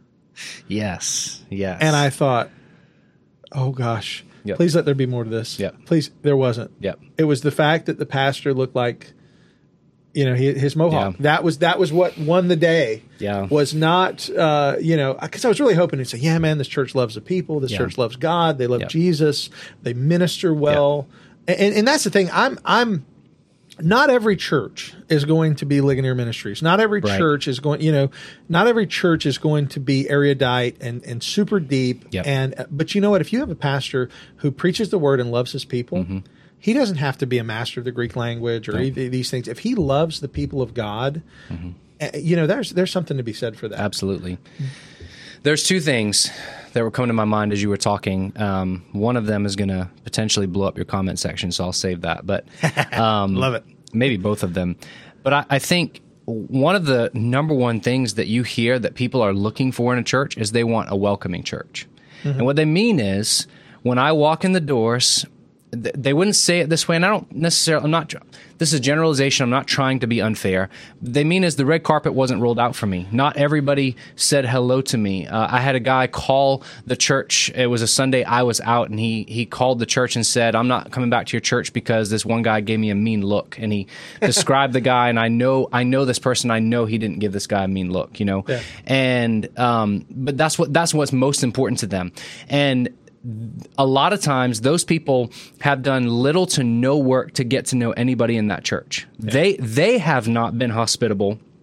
Yes, yes. And I thought, oh gosh, yep. please let there be more to this. Yep. Please, there wasn't. Yep. It was the fact that the pastor looked like, you know, he, his mohawk. Yeah. That was that was what won the day. Yeah. Was not, uh, you know, because I was really hoping to say, yeah, man, this church loves the people. This yeah. church loves God. They love yep. Jesus. They minister well. Yep. And, and that's the thing. I'm I'm. Not every church is going to be Ligonier Ministries. Not every right. church is going, you know, not every church is going to be erudite and, and super deep. Yep. And but you know what? If you have a pastor who preaches the word and loves his people, mm-hmm. he doesn't have to be a master of the Greek language or right. these things. If he loves the people of God, mm-hmm. you know, there's there's something to be said for that. Absolutely. Mm-hmm. There's two things that were coming to my mind as you were talking. Um, one of them is going to potentially blow up your comment section, so I'll save that. But um, love it. Maybe both of them. But I, I think one of the number one things that you hear that people are looking for in a church is they want a welcoming church. Mm-hmm. And what they mean is, when I walk in the doors, th- they wouldn't say it this way, and I don't necessarily, I'm not, this is generalization, I'm not trying to be unfair. They mean is the red carpet wasn't rolled out for me. Not everybody said hello to me. Uh, I had a guy call the church. It was a Sunday I was out, and he he called the church and said, "I'm not coming back to your church because this one guy gave me a mean look." And he described the guy, and I know I know this person. I know he didn't give this guy a mean look, you know. Yeah. And um, but that's what that's what's most important to them. And a lot of times those people have done little to no work to get to know anybody in that church. Yeah. They they have not been hospitable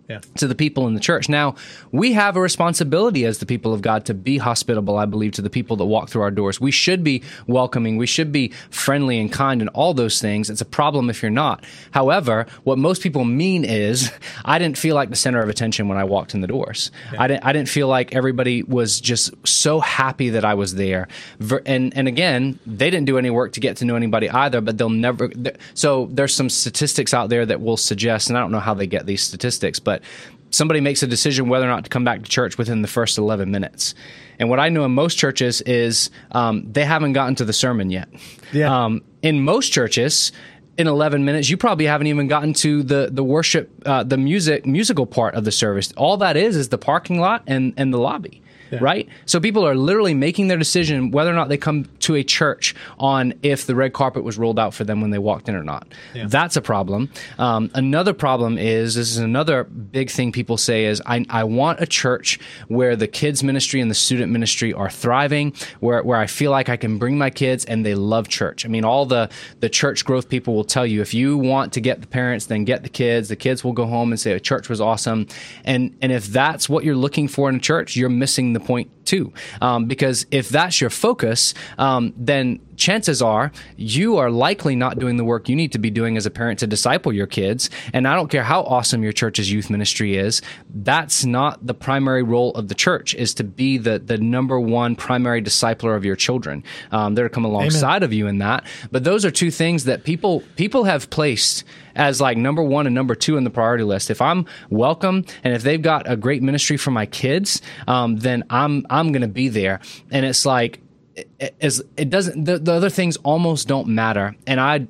Yeah. to the people in the church. Now, we have a responsibility as the people of God to be hospitable, I believe, to the people that walk through our doors. We should be welcoming. We should be friendly and kind and all those things. It's a problem if you're not. However, what most people mean is, I didn't feel like the center of attention when I walked in the doors. Yeah. I didn't, I didn't feel like everybody was just so happy that I was there. And, and again, they didn't do any work to get to know anybody either, but they'll never. So there's some statistics out there that will suggest, and I don't know how they get these statistics, but somebody makes a decision whether or not to come back to church within the first eleven minutes. And what I know in most churches is um, they haven't gotten to the sermon yet. Yeah. Um, in most churches, in eleven minutes, you probably haven't even gotten to the the worship, uh, the music, musical part of the service. All that is is the parking lot and, and the lobby. Yeah. Right? So people are literally making their decision whether or not they come to a church on if the red carpet was rolled out for them when they walked in or not. Yeah. That's a problem. Um, another problem is, this is another big thing people say is, I, I want a church where the kids ministry and the student ministry are thriving, where, where I feel like I can bring my kids and they love church. I mean, all the, the church growth people will tell you, if you want to get the parents, then get the kids. The kids will go home and say, a church was awesome. And, and if that's what you're looking for in a church, you're missing the point too, um, because if that's your focus, um, then chances are you are likely not doing the work you need to be doing as a parent to disciple your kids. And I don't care how awesome your church's youth ministry is, that's not the primary role of the church, is to be the the number one primary discipler of your children. Um, they're to come alongside Amen. Of you in that. But those are two things that people people have placed as like number one and number two in the priority list. If I'm welcome and if they've got a great ministry for my kids, um, then I'm I'm going to be there. And it's like, it, it, it doesn't. The, the other things almost don't matter. And I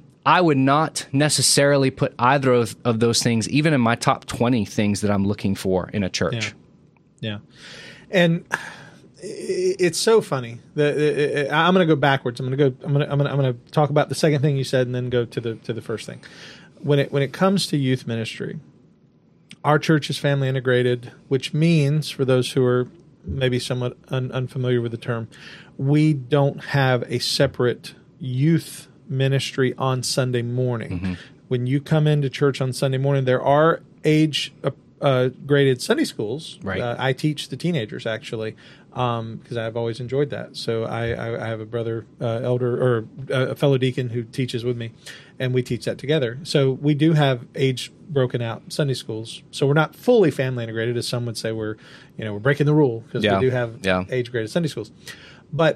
I would not necessarily put either of, of those things even in my top twenty things that I'm looking for in a church. Yeah, yeah. And it's so funny. The, the, I'm going to go backwards. I'm going to go. I'm going to. I'm going to. I'm going to talk about the second thing you said, and then go to the to the first thing. When it when it comes to youth ministry, our church is family integrated, which means, for those who are maybe somewhat un, unfamiliar with the term, we don't have a separate youth ministry on Sunday morning. Mm-hmm. When you come into church on Sunday morning, there are age uh, uh, graded Sunday schools. Right. Uh, I teach the teenagers actually. Because um, I've always enjoyed that. So I, I, I have a brother, uh, elder, or uh, a fellow deacon who teaches with me, and we teach that together. So we do have age broken out Sunday schools. So we're not fully family integrated, as some would say. We're, you know, we're breaking the rule because yeah. we do have yeah. age graded Sunday schools. But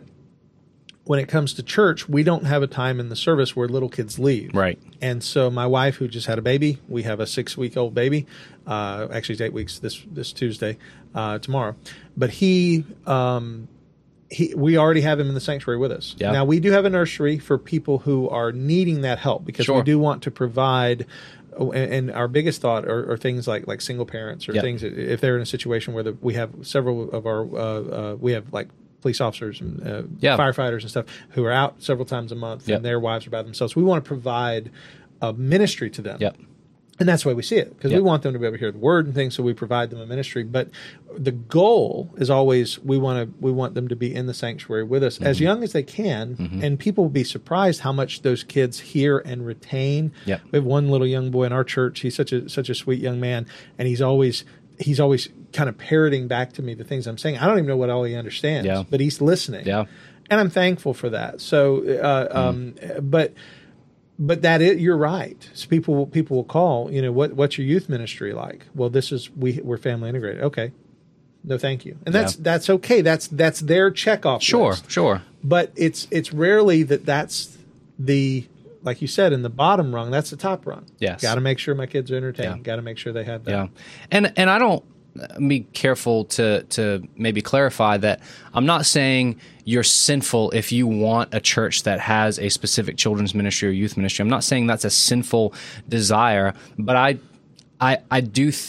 when it comes to church, we don't have a time in the service where little kids leave. Right. And so my wife, who just had a baby, we have a six-week-old baby. Uh, actually, it's eight weeks this this Tuesday, uh, tomorrow. But he, um, he, we already have him in the sanctuary with us. Yeah. Now, we do have a nursery for people who are needing that help, because sure. we do want to provide. And our biggest thought are, are things like like single parents, or yep. things if they're in a situation where the, we have several of our uh, uh, we have like. police officers and uh, yeah. firefighters and stuff who are out several times a month, yep. and their wives are by themselves. We want to provide a ministry to them. Yep. And that's the way we see it, because yep. we want them to be able to hear the word and things, so we provide them a ministry. But the goal is always we want to we want them to be in the sanctuary with us mm-hmm. as young as they can, mm-hmm. and people will be surprised how much those kids hear and retain. Yep. We have one little young boy in our church. He's such a such a sweet young man, and he's always he's always kind of parroting back to me the things I'm saying. I don't even know what all he understands, yeah. but he's listening. Yeah. And I'm thankful for that. So, uh, mm. um, but, but that is, you're right. So people, people will call, you know, what, what's your youth ministry like? Well, this is, we, we're family integrated. Okay. No, thank you. And that's, yeah. that's okay. That's, that's their checkoff Sure. list. Sure. But it's, it's rarely that that's the, like you said, in the bottom rung, that's the top rung. Yes. Got to make sure my kids are entertained. Yeah. Got to make sure they have that. Yeah. And, and I don't, be careful to to maybe clarify that I'm not saying you're sinful if you want a church that has a specific children's ministry or youth ministry. I'm not saying that's a sinful desire, but I I, I do think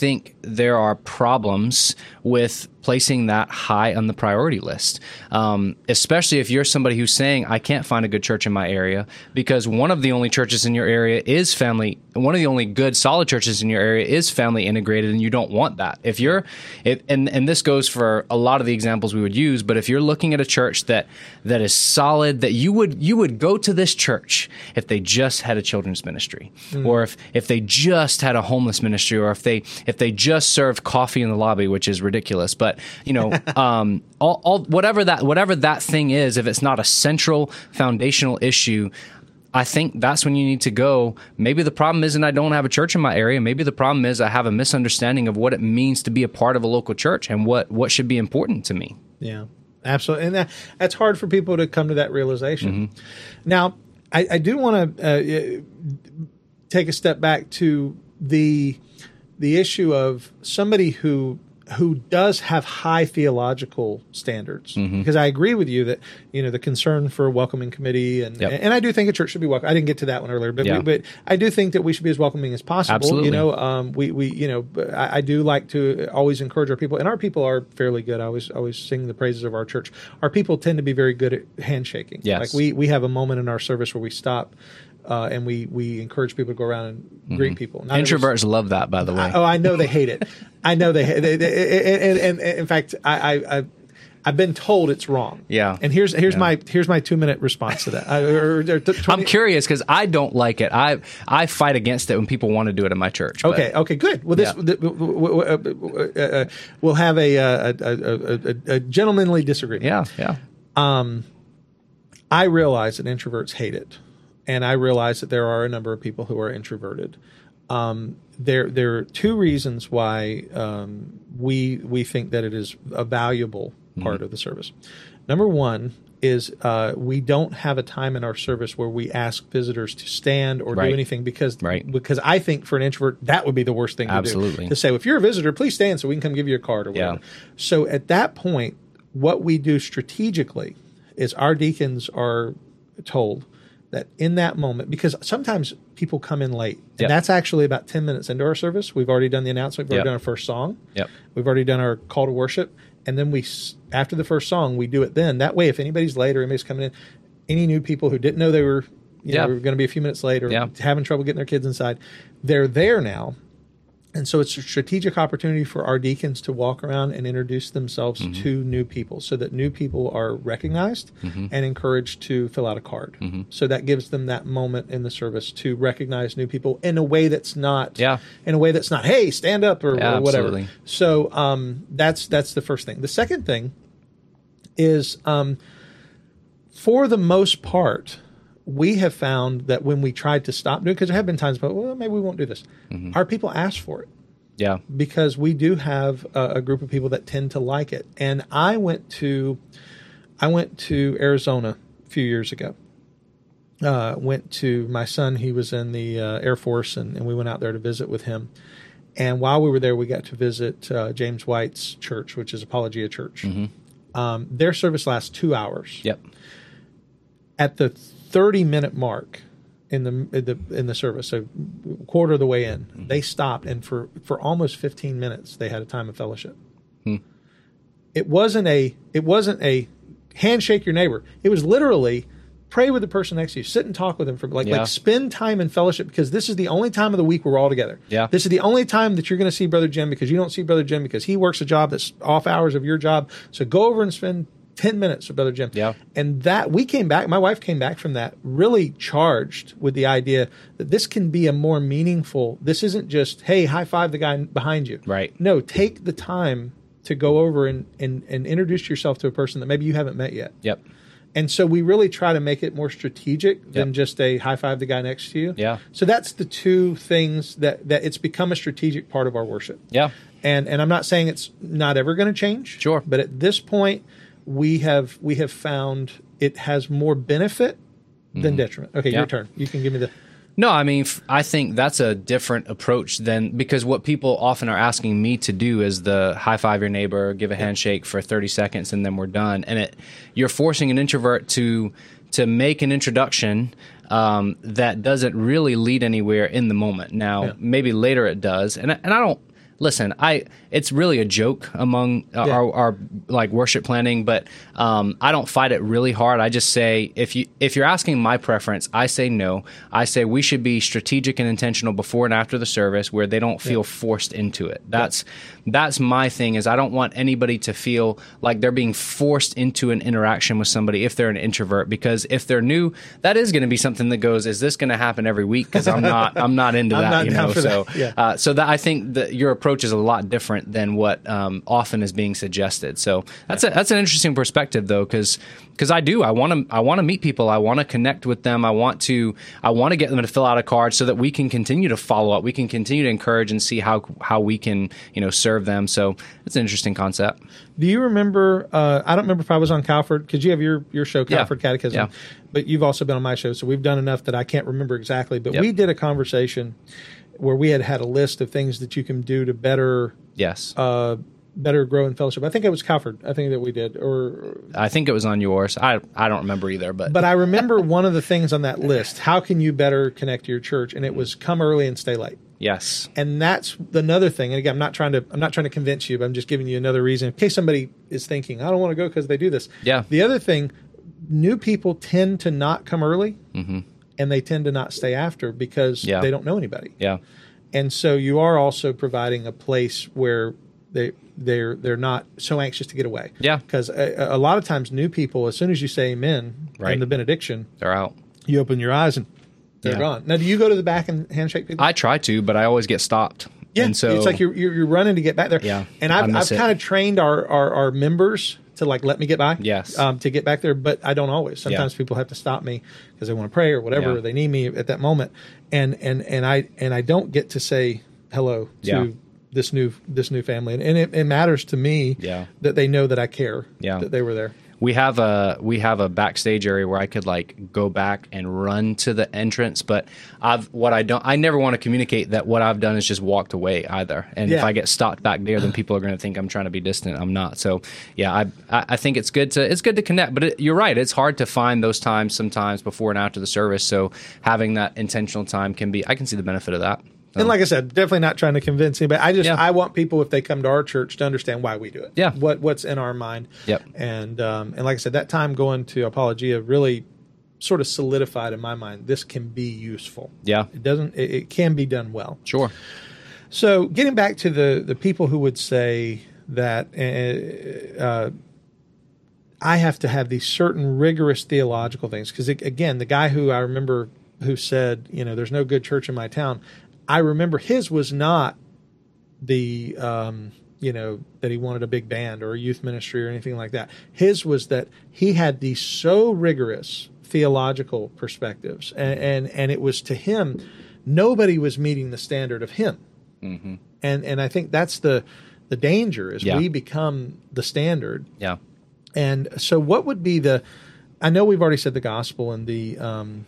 there are problems with placing that high on the priority list, um, especially if you're somebody who's saying, I can't find a good church in my area because one of the only churches in your area is family. One of the only good, solid churches in your area is family integrated, and you don't want that. If you're, it, and and this goes for a lot of the examples we would use, but if you're looking at a church that that is solid, that you would you would go to this church if they just had a children's ministry, mm. or if if they just had a homeless ministry, or if they if they just served coffee in the lobby, which is ridiculous, but you know, um, all, all whatever that whatever that thing is, if it's not a central foundational issue, I think that's when you need to go. Maybe the problem isn't I don't have a church in my area. Maybe the problem is I have a misunderstanding of what it means to be a part of a local church and what what should be important to me. Yeah, absolutely, and that, that's hard for people to come to that realization. Mm-hmm. Now, I, I do want to uh, take a step back to the the issue of somebody who. who does have high theological standards. Mm-hmm. Because I agree with you that, you know, the concern for a welcoming committee, and yep. and I do think a church should be welcome. I didn't get to that one earlier, but yeah. we, but I do think that we should be as welcoming as possible. Absolutely. You know, um, we, we, you know, I, I do like to always encourage our people, and our people are fairly good. I always, always sing the praises of our church. Our people tend to be very good at handshaking. Yes. Like we, we have a moment in our service where we stop Uh, and we, we encourage people to go around and mm-hmm. greet people. Not Introverts love that, by the way. I, oh, I know they hate it. I know they hate it. And, and, and in fact, I, I, I, I've been told it's wrong. Yeah. And here's here's yeah. my here's my two minute response to that. I, or, or twenty I'm curious because I don't like it. I I fight against it when people want to do it in my church. But, okay. Okay. Good. Well, this yeah. uh, uh, we'll have a a, a, a a gentlemanly disagreement. Yeah. Yeah. Um, I realize that introverts hate it. And I realize that there are a number of people who are introverted. Um, there, there are two reasons why um, we we think that it is a valuable part mm-hmm. of the service. Number one is uh, we don't have a time in our service where we ask visitors to stand or right. do anything because right. because I think for an introvert that would be the worst thing to Absolutely. do. To say, well, if you're a visitor, please stand so we can come give you a card or whatever. Yeah. So at that point, what we do strategically is our deacons are told that in that moment, because sometimes people come in late, and yep. that's actually about ten minutes into our service. We've already done the announcement. We've already yep. done our first song. Yep. We've already done our call to worship. And then we, after the first song, we do it then. That way, if anybody's late or anybody's coming in, any new people who didn't know they were, you yep. know, were going to be a few minutes late or yep. having trouble getting their kids inside, they're there now. And so it's a strategic opportunity for our deacons to walk around and introduce themselves mm-hmm. to new people so that new people are recognized mm-hmm. and encouraged to fill out a card. Mm-hmm. So that gives them that moment in the service to recognize new people in a way that's not, yeah. in a way that's not, hey, stand up or, yeah, or whatever. Absolutely. So um, that's that's the first thing. The second thing is um, for the most part, we have found that when we tried to stop doing, because there have been times, but well, maybe we won't do this. Mm-hmm. Our people ask for it. Yeah. Because we do have a, a group of people that tend to like it. And I went to, I went to Arizona a few years ago. Uh, went to my son. He was in the uh, Air Force, and, and we went out there to visit with him. And while we were there, we got to visit uh, James White's church, which is Apologia Church. Mm-hmm. Um, their service lasts two hours. Yep. At the thirty minute mark in the in the in the service, so quarter of the way in, mm-hmm. they stopped, and for, for almost fifteen minutes they had a time of fellowship. Hmm. It wasn't a it wasn't a handshake your neighbor. It was literally pray with the person next to you, sit and talk with them for like yeah. like spend time in fellowship, because this is the only time of the week we're all together. Yeah. This is the only time that you're going to see Brother Jim, because you don't see Brother Jim because he works a job that's off hours of your job. So go over and spend ten minutes with Brother Jim. Yeah. And that we came back, my wife came back from that really charged with the idea that this can be a more meaningful, this isn't just, hey, high five the guy behind you. Right. No, take the time to go over and, and, and introduce yourself to a person that maybe you haven't met yet. Yep. And so we really try to make it more strategic yep. than just a high five the guy next to you. Yeah. So that's the two things that, that it's become a strategic part of our worship. Yeah. And and I'm not saying it's not ever going to change. Sure. But at this point, we have we have found it has more benefit than mm-hmm. detriment. Okay, yeah. your turn. You can give me the... No, I mean, I think that's a different approach than, because what people often are asking me to do is the high five your neighbor, give a handshake for thirty seconds, and then we're done. And it, you're forcing an introvert to to make an introduction um, that doesn't really lead anywhere in the moment. Now, yeah. maybe later it does, and and I don't Listen, I it's really a joke among uh, Yeah. our, our like worship planning, but um, I don't fight it really hard. I just say if you if you're asking my preference, I say no. I say we should be strategic and intentional before and after the service, where they don't feel Yeah. forced into it. That's that's my thing. Is I don't want anybody to feel like they're being forced into an interaction with somebody if they're an introvert, because if they're new, that is going to be something that goes, is this going to happen every week? Because I'm not I'm not into I'm that. not you down know, for so that. Yeah. uh, so that I think that your approach is a lot different than what um, often is being suggested. So that's a, that's an interesting perspective, though, because because I do I want to I want to meet people, I want to connect with them, I want to I want to get them to fill out a card so that we can continue to follow up, we can continue to encourage and see how how we can you know serve them. So it's an interesting concept. Do you remember? Uh, I don't remember if I was on Calford, because you have your your show, Yeah. Calford Catechism, Yeah. but you've also been on my show, so we've done enough that I can't remember exactly. But Yep. we did a conversation where we had had a list of things that you can do to better Yes, uh, better grow in fellowship. I think it was Calford. I think that we did, or I think it was on yours. I I don't remember either, but but I remember one of the things on that list. How can you better connect to your church? And it was come early and stay late. yes, And that's another thing. And again, I'm not trying to I'm not trying to convince you, but I'm just giving you another reason in case somebody is thinking, I don't want to go because they do this. Yeah. The other thing, new people tend to not come early, and they tend to not stay after because Yeah. they don't know anybody. yeah, And so you are also providing a place where they they're they're not so anxious to get away. Yeah. Because a, a lot of times new people, as soon as you say amen Right. and the benediction, they're out. you open your eyes and they're Yeah. gone. Now, do you go to the back and handshake people? I try to, but I always get stopped. Yeah, and so it's like you're, you're you're running to get back there. Yeah, and I I've miss I've it. kind of trained our, our our members to like let me get by. Yes. um, to get back there, but I don't always. Sometimes Yeah. people have to stop me because they want to pray or whatever. Yeah. Or they need me at that moment, and and and I and I don't get to say hello to Yeah. this new this new family, and, and it, it matters to me Yeah. that they know that I care. Yeah. that they were there. we have a we have a backstage area where I could like go back and run to the entrance, but I've what I don't I never want to communicate that what I've done is just walked away either. And if Yeah. I get stopped back there, then people are going to think I'm trying to be distant. I'm not. So yeah, I I I think it's good to it's good to connect. But it, you're right, it's hard to find those times sometimes before and after the service. So having that intentional time can be I can see the benefit of that. So, And like I said, definitely not trying to convince anybody. I just Yeah. I want people, if they come to our church, to understand why we do it. Yeah. What what's in our mind. Yep. And um, and like I said, that time going to Apologia really sort of solidified in my mind this can be useful. yeah, It doesn't. It, it can be done well. sure. So getting back to the the people who would say that uh, uh, I have to have these certain rigorous theological things, because again, the guy who I remember who said, you know, there's no good church in my town. I remember his was not the, um, you know, that he wanted a big band or a youth ministry or anything like that. His was that he had these so rigorous theological perspectives, and and, and it was to him, nobody was meeting the standard of him. Mm-hmm. And and I think that's the the danger is Yeah. we become the standard. Yeah. And so, what would be the? I know we've already said the gospel and the um,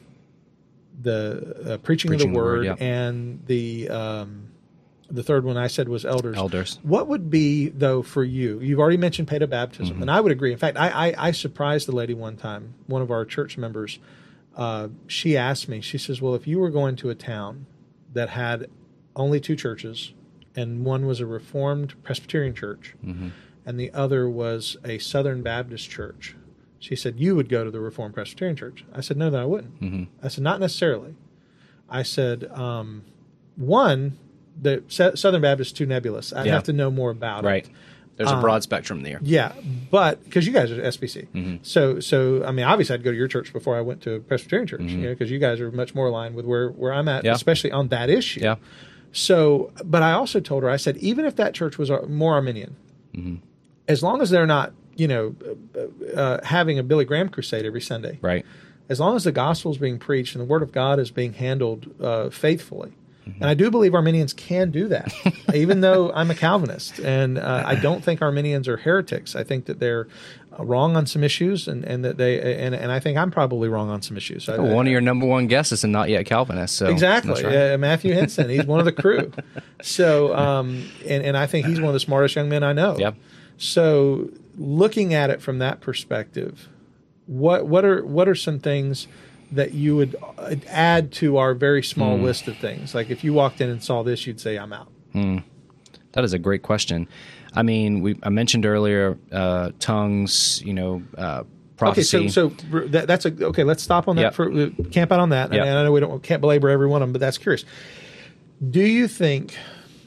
the uh, preaching, Preaching of the the word, word, yeah. and the um, the third one I said was elders. Elders. What would be though for you? You've already mentioned pedobaptism, Mm-hmm. and I would agree. In fact, I, I I surprised the lady one time. One of our church members, uh, she asked me. She says, "Well, if you were going to a town that had only two churches, and one was a Reformed Presbyterian church, Mm-hmm. and the other was a Southern Baptist church," she said, "you would go to the Reformed Presbyterian church." I said, "No, that I wouldn't." Mm-hmm. I said, "Not necessarily." I said, um, "One, the S- Southern Baptist is too nebulous. I'd Yeah. have to know more about Right. it." There's a Um, broad spectrum there. Yeah, but because you guys are S B C, Mm-hmm. so so I mean, obviously, I'd go to your church before I went to a Presbyterian church, Mm-hmm. you know, because you guys are much more aligned with where where I'm at, Yeah. especially on that issue. Yeah. So, but I also told her, I said, even if that church was uh, more Arminian, Mm-hmm. as long as they're not, you know, uh, uh, having a Billy Graham crusade every Sunday, Right. as long as the gospel is being preached and the word of God is being handled uh, faithfully. And I do believe Arminians can do that, even though I'm a Calvinist. And uh, I don't think Arminians are heretics. I think that they're uh, wrong on some issues, and, and that they and, and I think I'm probably wrong on some issues. I, Oh, one of your number one guests is a not yet Calvinist. So Exactly. that's right. Uh, Matthew Henson. He's one of the crew. So, um, and, and I think he's one of the smartest young men I know. Yep. So looking at it from that perspective, what, what are, what are some things that you would add to our very small Hmm. list of things? Like if you walked in and saw this, you'd say, I'm out. That's That is a great question. I mean, we I mentioned earlier uh, tongues, you know, uh, prophecy. Okay, so so that, that's a okay. Let's stop on that Yep. for uh, camp out on that. Yep. And I know we don't can't belabor every one of them, but that's curious. Do you think?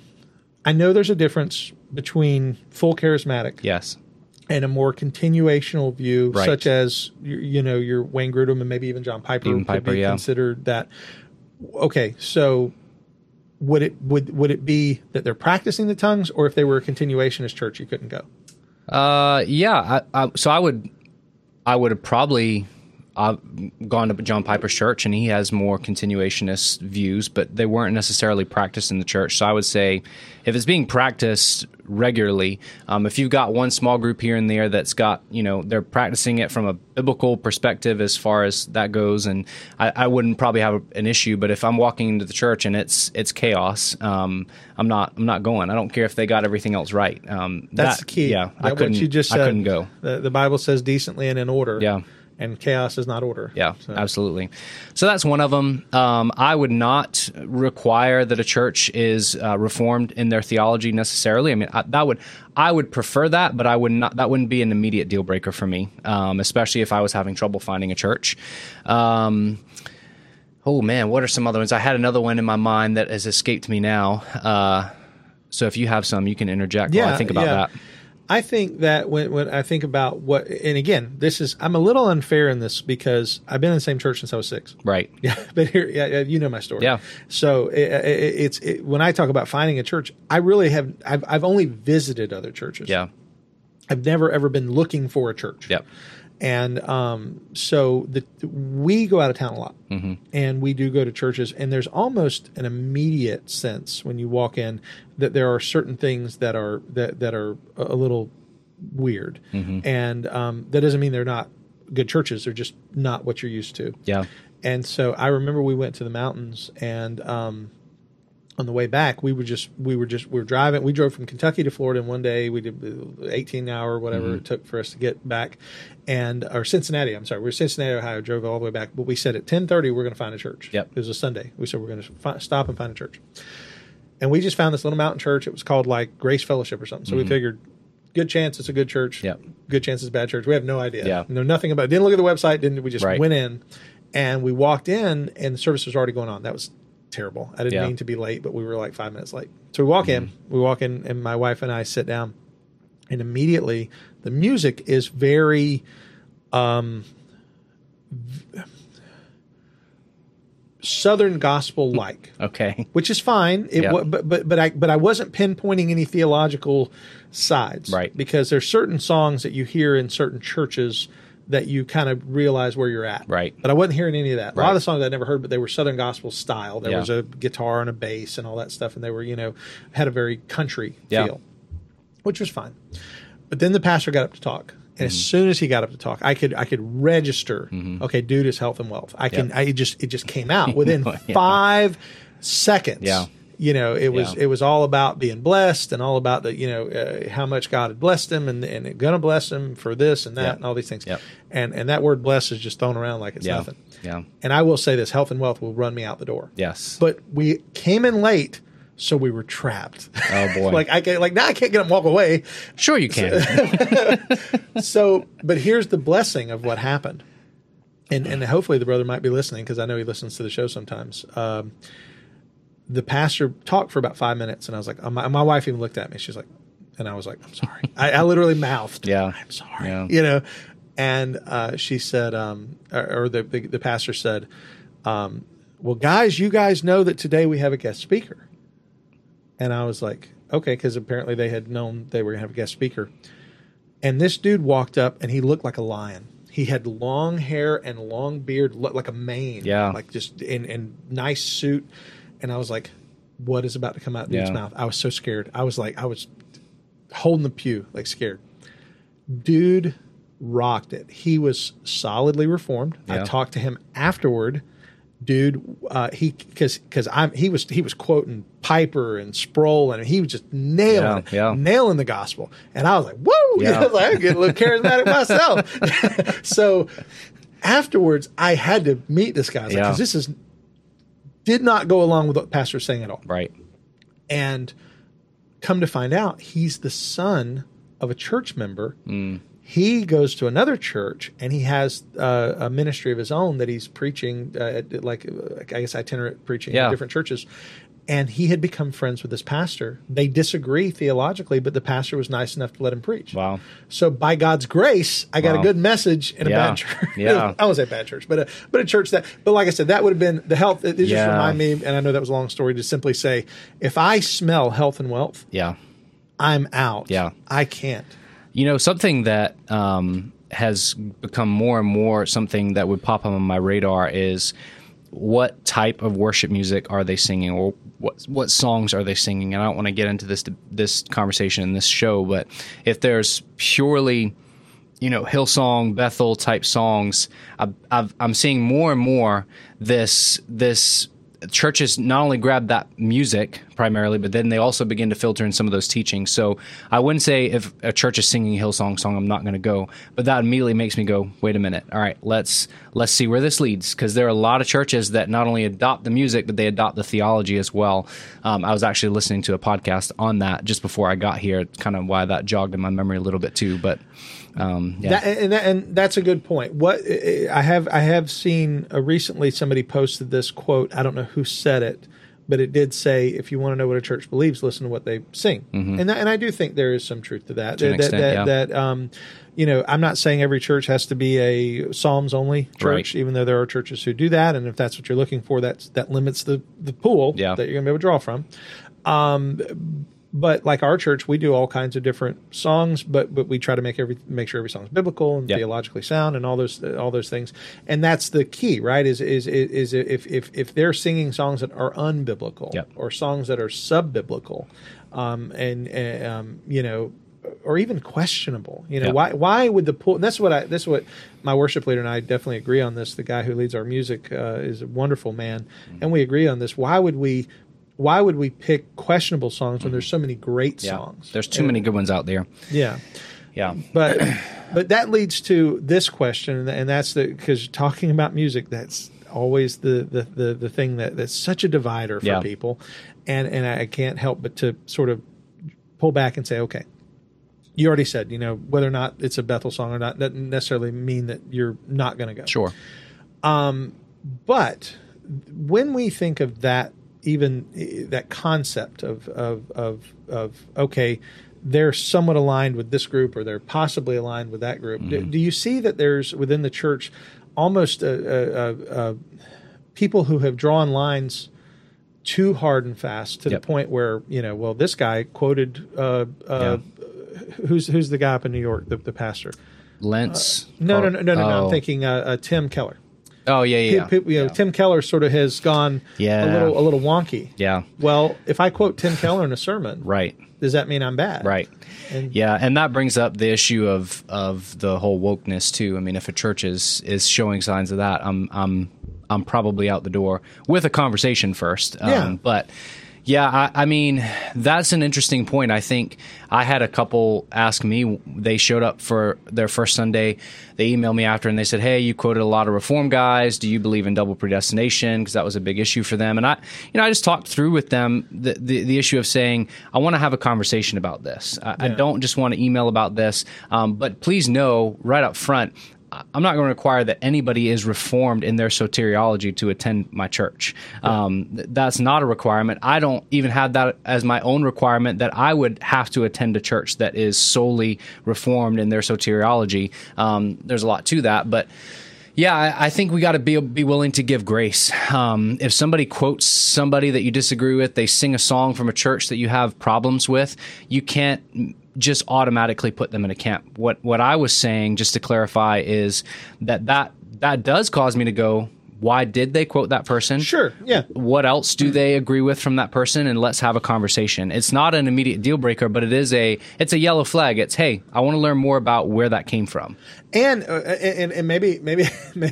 I know there's a difference between full charismatic Yes. and a more continuational view, Right. such as you, you know your Wayne Grudem and maybe even John Piper Even could Piper, be yeah. considered that. Okay, so would it would would it be that they're practicing the tongues, or if they were a continuationist church, you couldn't go? Uh, yeah. I, I, so I would, I would have probably uh, gone to John Piper's church, and he has more continuationist views, but they weren't necessarily practiced in the church. So I would say, if it's being practiced regularly, um, if you've got one small group here and there that's got, you know, they're practicing it from a biblical perspective as far as that goes, and I, I wouldn't probably have an issue. But if I'm walking into the church and it's it's chaos, um, I'm not I'm not going. I don't care if they got everything else right. Um, That's that, the key. Yeah, I That couldn't. What you just said, I couldn't go. The, the Bible says decently and in order. Yeah. And chaos is not order. Yeah, So- absolutely. So that's one of them. Um, I would not require that a church is uh, reformed in their theology necessarily. I mean, I, that would I would prefer that, but I would not. That wouldn't be an immediate deal breaker for me, um, especially if I was having trouble finding a church. Um, oh man, what are some other ones? I had another one in my mind that has escaped me now. Uh, so if you have some, you can interject while I think about yeah. that. I think that when, when I think about what, and again, this is, I'm a little unfair in this because I've been in the same church since I was six. Right. Yeah, but here, yeah, yeah, you know my story. Yeah. So it, it, it's it, when I talk about finding a church, I really have, I've, I've only visited other churches. Yeah. I've never ever been looking for a church. Yep. And um, so the, we go out of town a lot, Mm-hmm. and we do go to churches. And there's almost an immediate sense when you walk in that there are certain things that are that that are a little weird, Mm-hmm. and um, that doesn't mean they're not good churches. They're just not what you're used to. Yeah. And so I remember we went to the mountains, and um, on the way back, we were just we were just we were driving. We drove from Kentucky to Florida in one day. We did eighteen hour whatever Mm-hmm. it took for us to get back, and or Cincinnati. I'm sorry, we were Cincinnati, Ohio. Drove all the way back, but we said at ten thirty we're going to find a church. Yep. It was a Sunday. We said we're going to fi- stop and find a church, and we just found this little mountain church. It was called like Grace Fellowship or something. So we figured, good chance it's a good church. Yep. Good chance it's a bad church. We have no idea. Yeah. Know nothing about it. Didn't look at the website. Didn't we just Right. went in, and we walked in, and the service was already going on. That was terrible. I didn't Yeah. mean to be late, but we were like five minutes late. So we walk in, we walk in, and my wife and I sit down, and immediately the music is very, um, v- Southern gospel like, Okay. which is fine. It Yeah. wa- but but but I but I wasn't pinpointing any theological sides, Right. Because there's certain songs that you hear in certain churches that you kind of realize where you're at, Right. But I wasn't hearing any of that. A lot Right. of the songs I'd never heard, but they were Southern gospel style. There Yeah. was a guitar and a bass and all that stuff, and they were, you know, had a very country Yeah. feel, which was fine. But then the pastor got up to talk, and as Mm-hmm. soon as he got up to talk, I could I could register. Okay, dude is health and wealth. I can. Yep. I it just it just came out within Yeah. five seconds. Yeah. You know, it was Yeah. it was all about being blessed and all about the you know uh, how much God had blessed him and and going to bless him for this and that Yep. and all these things. Yep. And and that word blessed is just thrown around like it's Yeah. nothing. Yeah. And I will say this: health and wealth will run me out the door. Yes. But we came in late, so we were trapped. Oh, boy. like I can, like now I can't get them walk away. Sure you can. So, but here's the blessing of what happened, and and hopefully the brother might be listening because I know he listens to the show sometimes. Um, the pastor talked for about five minutes, and I was like, uh, my, my wife even looked at me. She's like, and I was like, I'm sorry. I, I literally mouthed, Yeah. I'm sorry. Yeah. You know, and uh, she said, um, or, or the, the the pastor said, um, well, guys, you guys know that today we have a guest speaker, and I was like, okay, because apparently they had known they were going to have a guest speaker. And this dude walked up, and he looked like a lion. He had long hair and long beard, looked like a mane. Yeah. Like just in, in nice suit. And I was like, what is about to come out of dude's Yeah. mouth? I was so scared. I was like, I was holding the pew, like scared. Dude rocked it. He was solidly reformed. Yeah. I talked to him afterward. Dude, uh, he because because I'm he was he was quoting Piper and Sproul, and he was just nailing Yeah, it, yeah. nailing the gospel. And I was like, woo! You Yeah. know, I was like, I get a little charismatic myself. So afterwards, I had to meet this guy because Yeah. this is did not go along with what the pastor was saying at all. Right. And come to find out, he's the son of a church member. Mm. He goes to another church, and he has uh, a ministry of his own that he's preaching, uh, at, like I guess itinerant preaching Yeah. in different churches. And he had become friends with this pastor. They disagree theologically, but the pastor was nice enough to let him preach. Wow. So by God's grace, I got Wow. a good message in a Yeah. bad church. Yeah. I won't say bad church, but a, but a church that, but like I said, that would have been the health. It, it just Yeah. remind me, and I know that was a long story, to simply say, if I smell health and wealth, Yeah. I'm out. Yeah. I can't. You know, something that um, has become more and more something that would pop up on my radar is what type of worship music are they singing, or what what songs are they singing? And I don't want to get into this this conversation in this show, but if there's purely, you know, Hillsong, Bethel type songs, I've, I've, I'm seeing more and more this this. Churches not only grab that music primarily, but then they also begin to filter in some of those teachings. So I wouldn't say if a church is singing a Hillsong song, I'm not going to go. But that immediately makes me go, wait a minute. All right, let's let's see where this leads, because there are a lot of churches that not only adopt the music, but they adopt the theology as well. Um, I was actually listening to a podcast on that just before I got here, kind of why that jogged in my memory a little bit too. But um, yeah. That, and, that, and that's a good point. What I have I have seen uh, recently, somebody posted this quote. I don't know who said it, but it did say, "If you want to know what a church believes, listen to what they sing." Mm-hmm. And that, and I do think there is some truth to that. To an that, extent, that, yeah. that um, you know, I'm not saying every church has to be a Psalms only church, Right. even though there are churches who do that. And if that's what you're looking for, that's that limits the the pool Yeah. that you're going to be able to draw from. Um, But like our church, we do all kinds of different songs, but but we try to make every make sure every song is biblical and Yep. theologically sound and all those all those things. And that's the key, right? Is is is, is if if if they're singing songs that are unbiblical Yep. or songs that are sub biblical, um, and uh, um, you know, or even questionable, you know, Yep. why why would the pool? And that's what I that's what my worship leader and I definitely agree on this. The guy who leads our music uh, is a wonderful man, Mm-hmm. and we agree on this. Why would we? Why would we pick questionable songs when there's so many great Yeah. songs? There's too many good ones out there. Yeah, Yeah. but but that leads to this question, and that's the because talking about music, that's always the the the, the thing that that's such a divider for Yeah. people, and and I can't help but to sort of pull back and say, okay, you already said, you know, whether or not it's a Bethel song or not doesn't necessarily mean that you're not going to go. Sure. But when we think of that, even that concept of, of, of, of, okay, they're somewhat aligned with this group or they're possibly aligned with that group. Mm-hmm. Do, do you see that there's within the church almost a, a, a, a people who have drawn lines too hard and fast to Yep. the point where, you know, well, this guy quoted, uh, uh, who's, who's the guy up in New York, the, the pastor? Lentz. Uh, no, or- no, no, no, no, no. oh. I'm thinking uh, uh, Tim Keller. Oh, yeah, yeah. Pe- pe- you know, yeah. Tim Keller sort of has gone Yeah. a little a little wonky. Yeah. Well, if I quote Tim Keller in a sermon, Right. does that mean I'm bad? Right. And- yeah, and that brings up the issue of of the whole wokeness too. I mean, if a church is is showing signs of that, I'm I'm I'm probably out the door with a conversation first. Yeah. Um, but yeah, I, I mean, that's an interesting point. I think I had a couple ask me. They showed up for their first Sunday. They emailed me after and they said, "Hey, you quoted a lot of Reform guys. Do you believe in double predestination?" Because that was a big issue for them. And I, you know, I just talked through with them the the, the issue of saying, I want to have a conversation about this. I, I don't just want to email about this. Um, but please know right up front, I'm not going to require that anybody is reformed in their soteriology to attend my church. Um, th- that's not a requirement. I don't even have that as my own requirement that I would have to attend a church that is solely reformed in their soteriology. Um, there's a lot to that, but yeah, I, I think we got to be be willing to give grace. Um, if somebody quotes somebody that you disagree with, they sing a song from a church that you have problems with, you can't just automatically put them in a camp. What what I was saying, just to clarify, is that that, that does cause me to go, why did they quote that person? Sure, yeah. What else do they agree with from that person? And let's have a conversation. It's not an immediate deal breaker, but it is a it's a yellow flag. It's, hey, I want to learn more about where that came from. And uh, and, and maybe maybe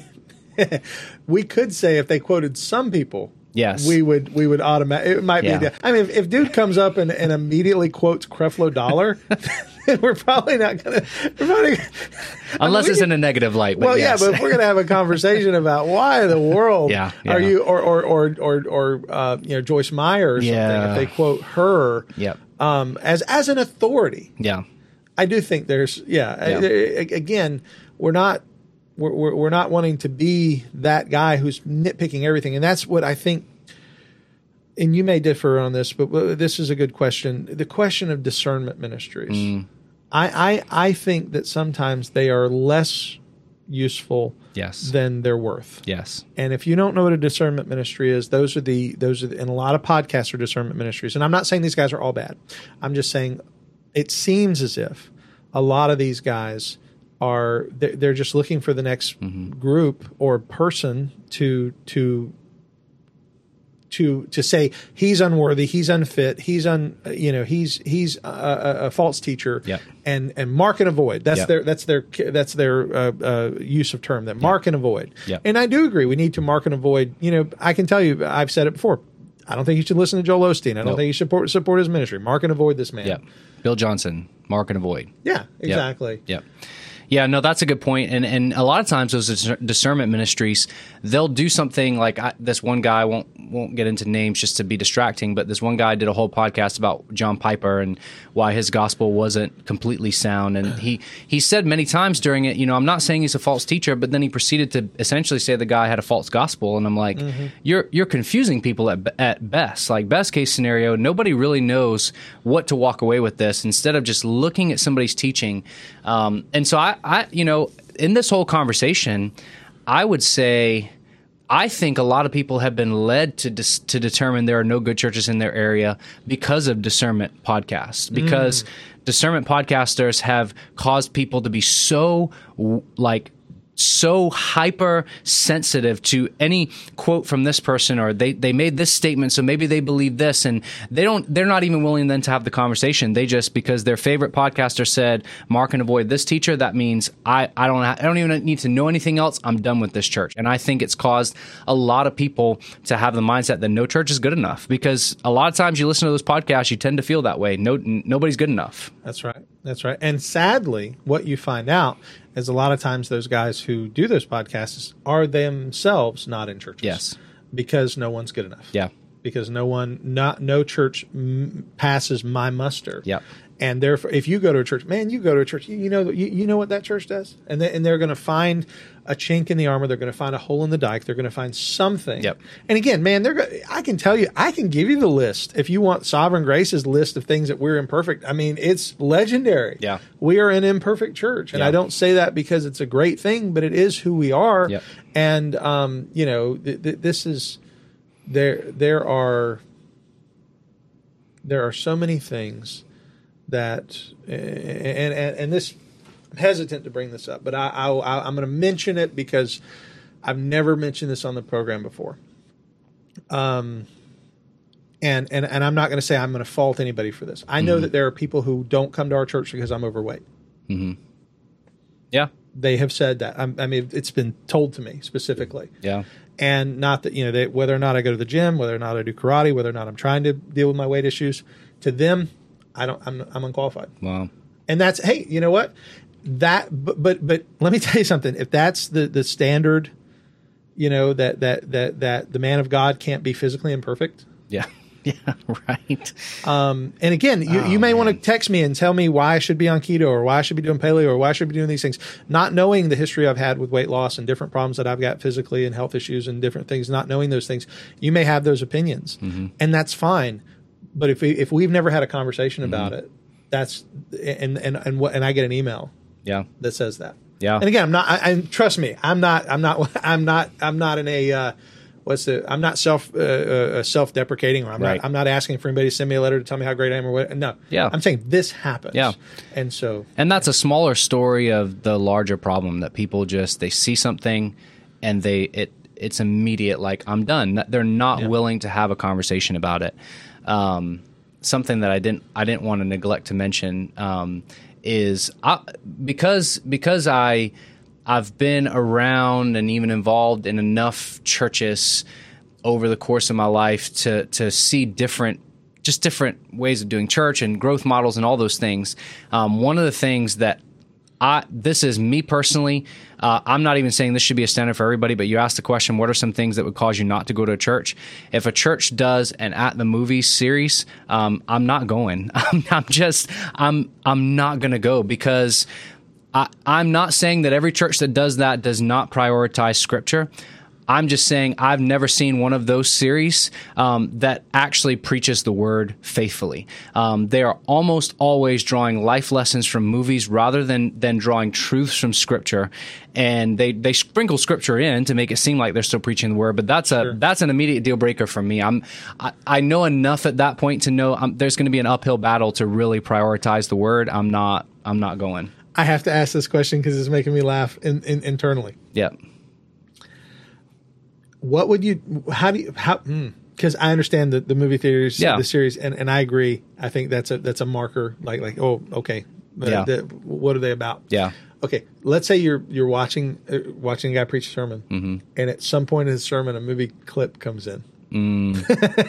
we could say if they quoted some people, Yes. we would we would automatic. It might Yeah. be. The, I mean, if, if dude comes up and, and immediately quotes Creflo Dollar, then we're probably not gonna. We're probably, Unless I mean, it's we in a negative light. But Well, yes. yeah, but if we're going to have a conversation about why in the world Yeah, are yeah. you, or or or or, or uh, you know, Joyce Meyer or something, Yeah. if they quote her, Yep. um, as as an authority. Yeah. I do think there's yeah. Yeah. I- I- again, we're not we're, we're we're not wanting to be that guy who's nitpicking everything, and that's what I think. And you may differ on this, but this is a good question. The question of discernment ministries. Mm. I, I I think that sometimes they are less useful Yes. than they're worth. Yes. And if you don't know what a discernment ministry is, those are the those are the, and a lot of podcasts are discernment ministries. And I'm not saying these guys are all bad. I'm just saying it seems as if a lot of these guys are they're, they're just looking for the next Mm-hmm. group or person to to to to say he's unworthy, he's unfit, he's un you know he's he's a, a, a false teacher, Yep. and and mark and avoid. That's Yep. their that's their that's their uh, uh, use of term. That mark and avoid. Yep. And I do agree. We need to mark and avoid. You know, I can tell you, I've said it before. I don't think you should listen to Joel Osteen. I don't Nope. think you should support support his ministry. Mark and avoid this man. Yeah. Bill Johnson, mark and avoid. Yeah. Exactly. Yep. Yeah, no, that's a good point. And and a lot of times those dis- discernment ministries, they'll do something like I, this one guy, won't won't get into names just to be distracting, but this one guy did a whole podcast about John Piper and why his gospel wasn't completely sound. And he, he said many times during it, you know, I'm not saying he's a false teacher, but then he proceeded to essentially say the guy had a false gospel. And I'm like, mm-hmm. you're you're confusing people at at best. Like best case scenario, nobody really knows what to walk away with this instead of just looking at somebody's teaching. Um, and so I, I, you know, in this whole conversation, I would say I think a lot of people have been led to dis- to determine there are no good churches in their area because of discernment podcasts, because mm. discernment podcasters have caused people to be so like so hyper sensitive to any quote from this person, or they, they made this statement, so maybe they believe this, and they don't, they're not even willing then to have the conversation. They just, because their favorite podcaster said, mark and avoid this teacher, that means I, I don't, I don't even need to know anything else. I'm done with this church. And I think it's caused a lot of people to have the mindset that no church is good enough, because a lot of times you listen to those podcasts, you tend to feel that way. No, n- nobody's good enough. That's right. That's right. And sadly, what you find out is a lot of times those guys who do those podcasts are themselves not in churches. Yes. Because no one's good enough. Yeah. Because no one, not no church m- passes my muster. Yep. And therefore, if you go to a church, man, you go to a church, you, you know, you, you know what that church does, and they, and they're going to find a chink in the armor. They're going to find a hole in the dike. They're going to find something. Yep. And again, man, they're. Go- I can tell you, I can give you the list if you want Sovereign Grace's list of things that we're imperfect. I mean, it's legendary. Yeah. We are an imperfect church, and Yeah. I don't say that because it's a great thing, but it is who we are. Yep. And um, you know, th- th- this is there. There are there are so many things that and and, and this I'm hesitant to bring this up, but I, I I'm going to mention it because I've never mentioned this on the program before. Um, and and and I'm not going to say I'm going to fault anybody for this. I know Mm-hmm. that there are people who don't come to our church because I'm overweight. Mm-hmm. Yeah. They have said that. I'm, I mean, it's been told to me specifically. Yeah. And not that, you know, they, whether or not I go to the gym, whether or not I do karate, whether or not I'm trying to deal with my weight issues, to them, I don't. I'm, I'm unqualified. Wow. And that's, hey, you know what? That, but, but, but let me tell you something. If that's the, the standard, you know, that, that, that, that the man of God can't be physically imperfect. Yeah. Yeah. Right. Um, and again, you, Oh, you may man. want to text me and tell me why I should be on keto or why I should be doing paleo or why I should be doing these things. Not knowing the history I've had with weight loss and different problems that I've got physically and health issues and different things, not knowing those things, you may have those opinions, Mm-hmm. and that's fine. But if we, if we've never had a conversation Mm-hmm. about it, that's and and and what and I get an email Yeah. that says that. Yeah. And again, I'm not. I, I trust me. I'm not. I'm not. I'm not. I'm not in a. Uh, what's the? I'm not self uh, uh, self deprecating, or I'm Right. not. I'm not asking for anybody to send me a letter to tell me how great I am or what. No. Yeah. I'm saying this happens. Yeah. And so. And that's a smaller story of the larger problem that people just they see something and they it it's immediate, like I'm done. They're not Yeah. willing to have a conversation about it. Um, something that I didn't I didn't want to neglect to mention um, is I, because because I I've been around and even involved in enough churches over the course of my life to to see different just different ways of doing church and growth models and all those things. Um, one of the things that I, this is me personally. Uh, I'm not even saying this should be a standard for everybody, but you asked the question, what are some things that would cause you not to go to a church? If a church does an At the Movies series, um, I'm not going. I'm, I'm just, I'm, I'm not going to go because I, I'm not saying that every church that does that does not prioritize Scripture. I'm just saying I've never seen one of those series um, that actually preaches the word faithfully. Um, they are almost always drawing life lessons from movies rather than than drawing truths from Scripture, and they they sprinkle Scripture in to make it seem like they're still preaching the word. But that's a sure. that's an immediate deal breaker for me. I'm I, I know enough at that point to know I'm, there's going to be an uphill battle to really prioritize the word. I'm not I'm not going. I have to ask this question because it's making me laugh in, in, internally. Yeah. What would you, how do you, how, because mm, I understand the, the movie theaters, yeah. the series, and, and I agree. I think that's a, that's a marker, like, like, oh, okay. Uh, yeah. the, what are they about? Yeah. Okay. Let's say you're, you're watching, uh, watching a guy preach a sermon, mm-hmm. and at some point in his sermon, a movie clip comes in. Mm.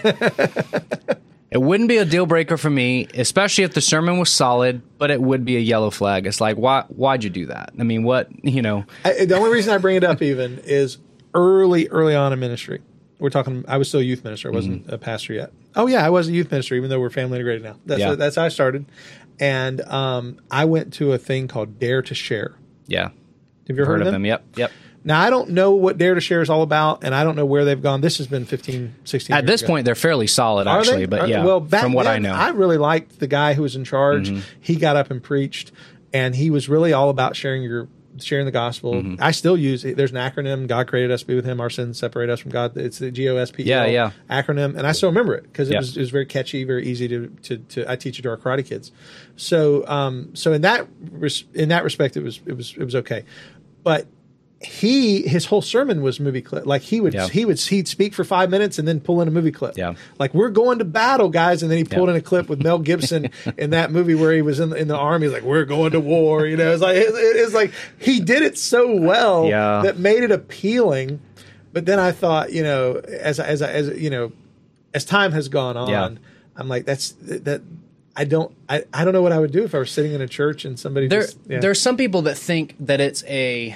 It wouldn't be a deal breaker for me, especially if the sermon was solid, but it would be a yellow flag. It's like, why, why'd you do that? I mean, what, you know, I, the only reason I bring it up even is, Early, early on in ministry, we're talking. I was still a youth minister. I wasn't mm-hmm. a pastor yet. Oh yeah, I was a youth minister, even though we're family integrated now. That's yeah. that's how I started, and um, I went to a thing called Dare to Share. Yeah, have you ever heard, heard of them? them? Yep, yep. Now I don't know what Dare to Share is all about, and I don't know where they've gone. This has been fifteen, sixteen At years this ago. point, they're fairly solid, Are actually. they? But Are, yeah, well, back from what then, I know, I really liked the guy who was in charge. Mm-hmm. He got up and preached, and he was really all about sharing your. sharing the gospel. Mm-hmm. I still use it. There's an acronym. God created us to be with him. Our sins separate us from God. It's the G O S P E L yeah, yeah. acronym. And I still remember it because it, yeah. was, it was very catchy, very easy to, to, to I teach it to our karate kids. So, um, so in that, res, in that respect, it was, it was, it was okay. But he, his whole sermon was movie clip. Like he would, yeah. he would, he'd speak for five minutes and then pull in a movie clip. Yeah. Like we're going to battle, guys. And then he pulled yeah. in a clip with Mel Gibson in that movie where he was in the, in the army. He's like, we're going to war. You know, it's like, it, it's like he did it so well yeah. that made it appealing. But then I thought, you know, as, as, as, you know, as time has gone on, yeah. I'm like, that's that. I don't, I, I don't know what I would do if I was sitting in a church and somebody there, just, yeah. There's some people that think that it's a,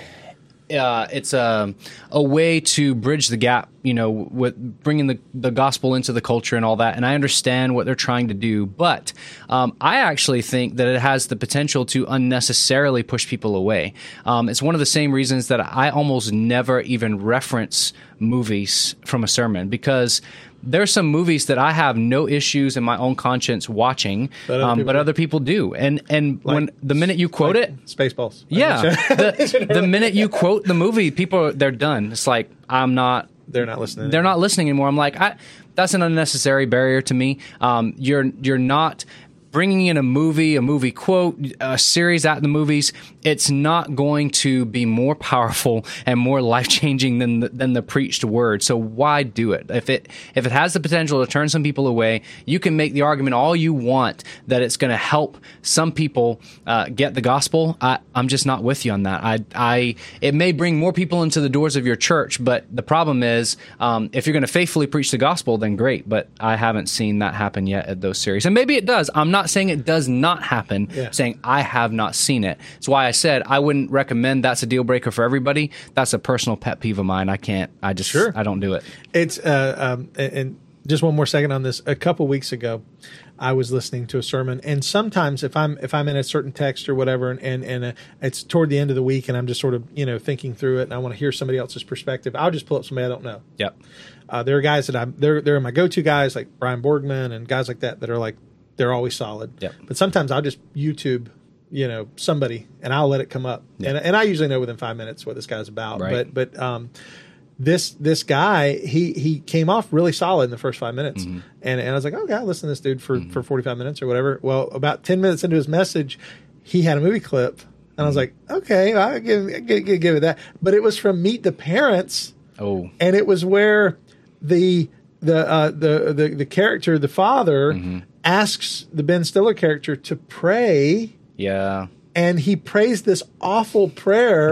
Uh, it's a a way to bridge the gap, you know, with bringing the, the gospel into the culture and all that. And I understand what they're trying to do, but um, I actually think that it has the potential to unnecessarily push people away. Um, it's one of the same reasons that I almost never even reference movies from a sermon, because there's some movies that I have no issues in my own conscience watching, but other, um, people, but other people do. And and like, when the minute you quote like it, Spaceballs, yeah, the, the minute you quote the movie, people they're done. It's like I'm not. They're not listening. They're anymore. not listening anymore. I'm like, I, that's an unnecessary barrier to me. Um, you're you're not bringing in a movie, a movie quote, a series at the movies. It's not going to be more powerful and more life-changing than the, than the preached word. So why do it? If it if it has the potential to turn some people away, you can make the argument all you want that it's going to help some people uh, get the gospel. I, I'm just not with you on that. I, I it may bring more people into the doors of your church, but the problem is um, if you're going to faithfully preach the gospel, then great. But I haven't seen that happen yet at those series, and maybe it does. I'm not saying it does not happen. Yeah. Saying I have not seen it. That's why I said I wouldn't recommend that's a deal breaker for everybody. That's a personal pet peeve of mine. I can't. I just. Sure. I don't do it. It's uh, um, and, and just one more second on this. A couple weeks ago, I was listening to a sermon, and sometimes if I'm if I'm in a certain text or whatever, and and, and uh, it's toward the end of the week, and I'm just sort of you know thinking through it, and I want to hear somebody else's perspective, I'll just pull up somebody I don't know. Yep. Uh, there are guys that I'm. They're they're my go-to guys like Brian Borgman and guys like that that are like they're always solid. Yep. But sometimes I'll just YouTube. You know, somebody, and I'll let it come up, Yeah. and and I usually know within five minutes what this guy's about. Right. But but um, this this guy, he he came off really solid in the first five minutes, Mm-hmm. and and I was like, okay, I'll listen to this dude for mm-hmm. for forty five minutes or whatever. Well, about ten minutes into his message, he had a movie clip, and mm-hmm. I was like, okay, I'll give, give give give it that. But it was from Meet the Parents. Oh, and it was where the the uh, the, the the character, the father, mm-hmm. asks the Ben Stiller character to pray. Yeah. And he prays this awful prayer,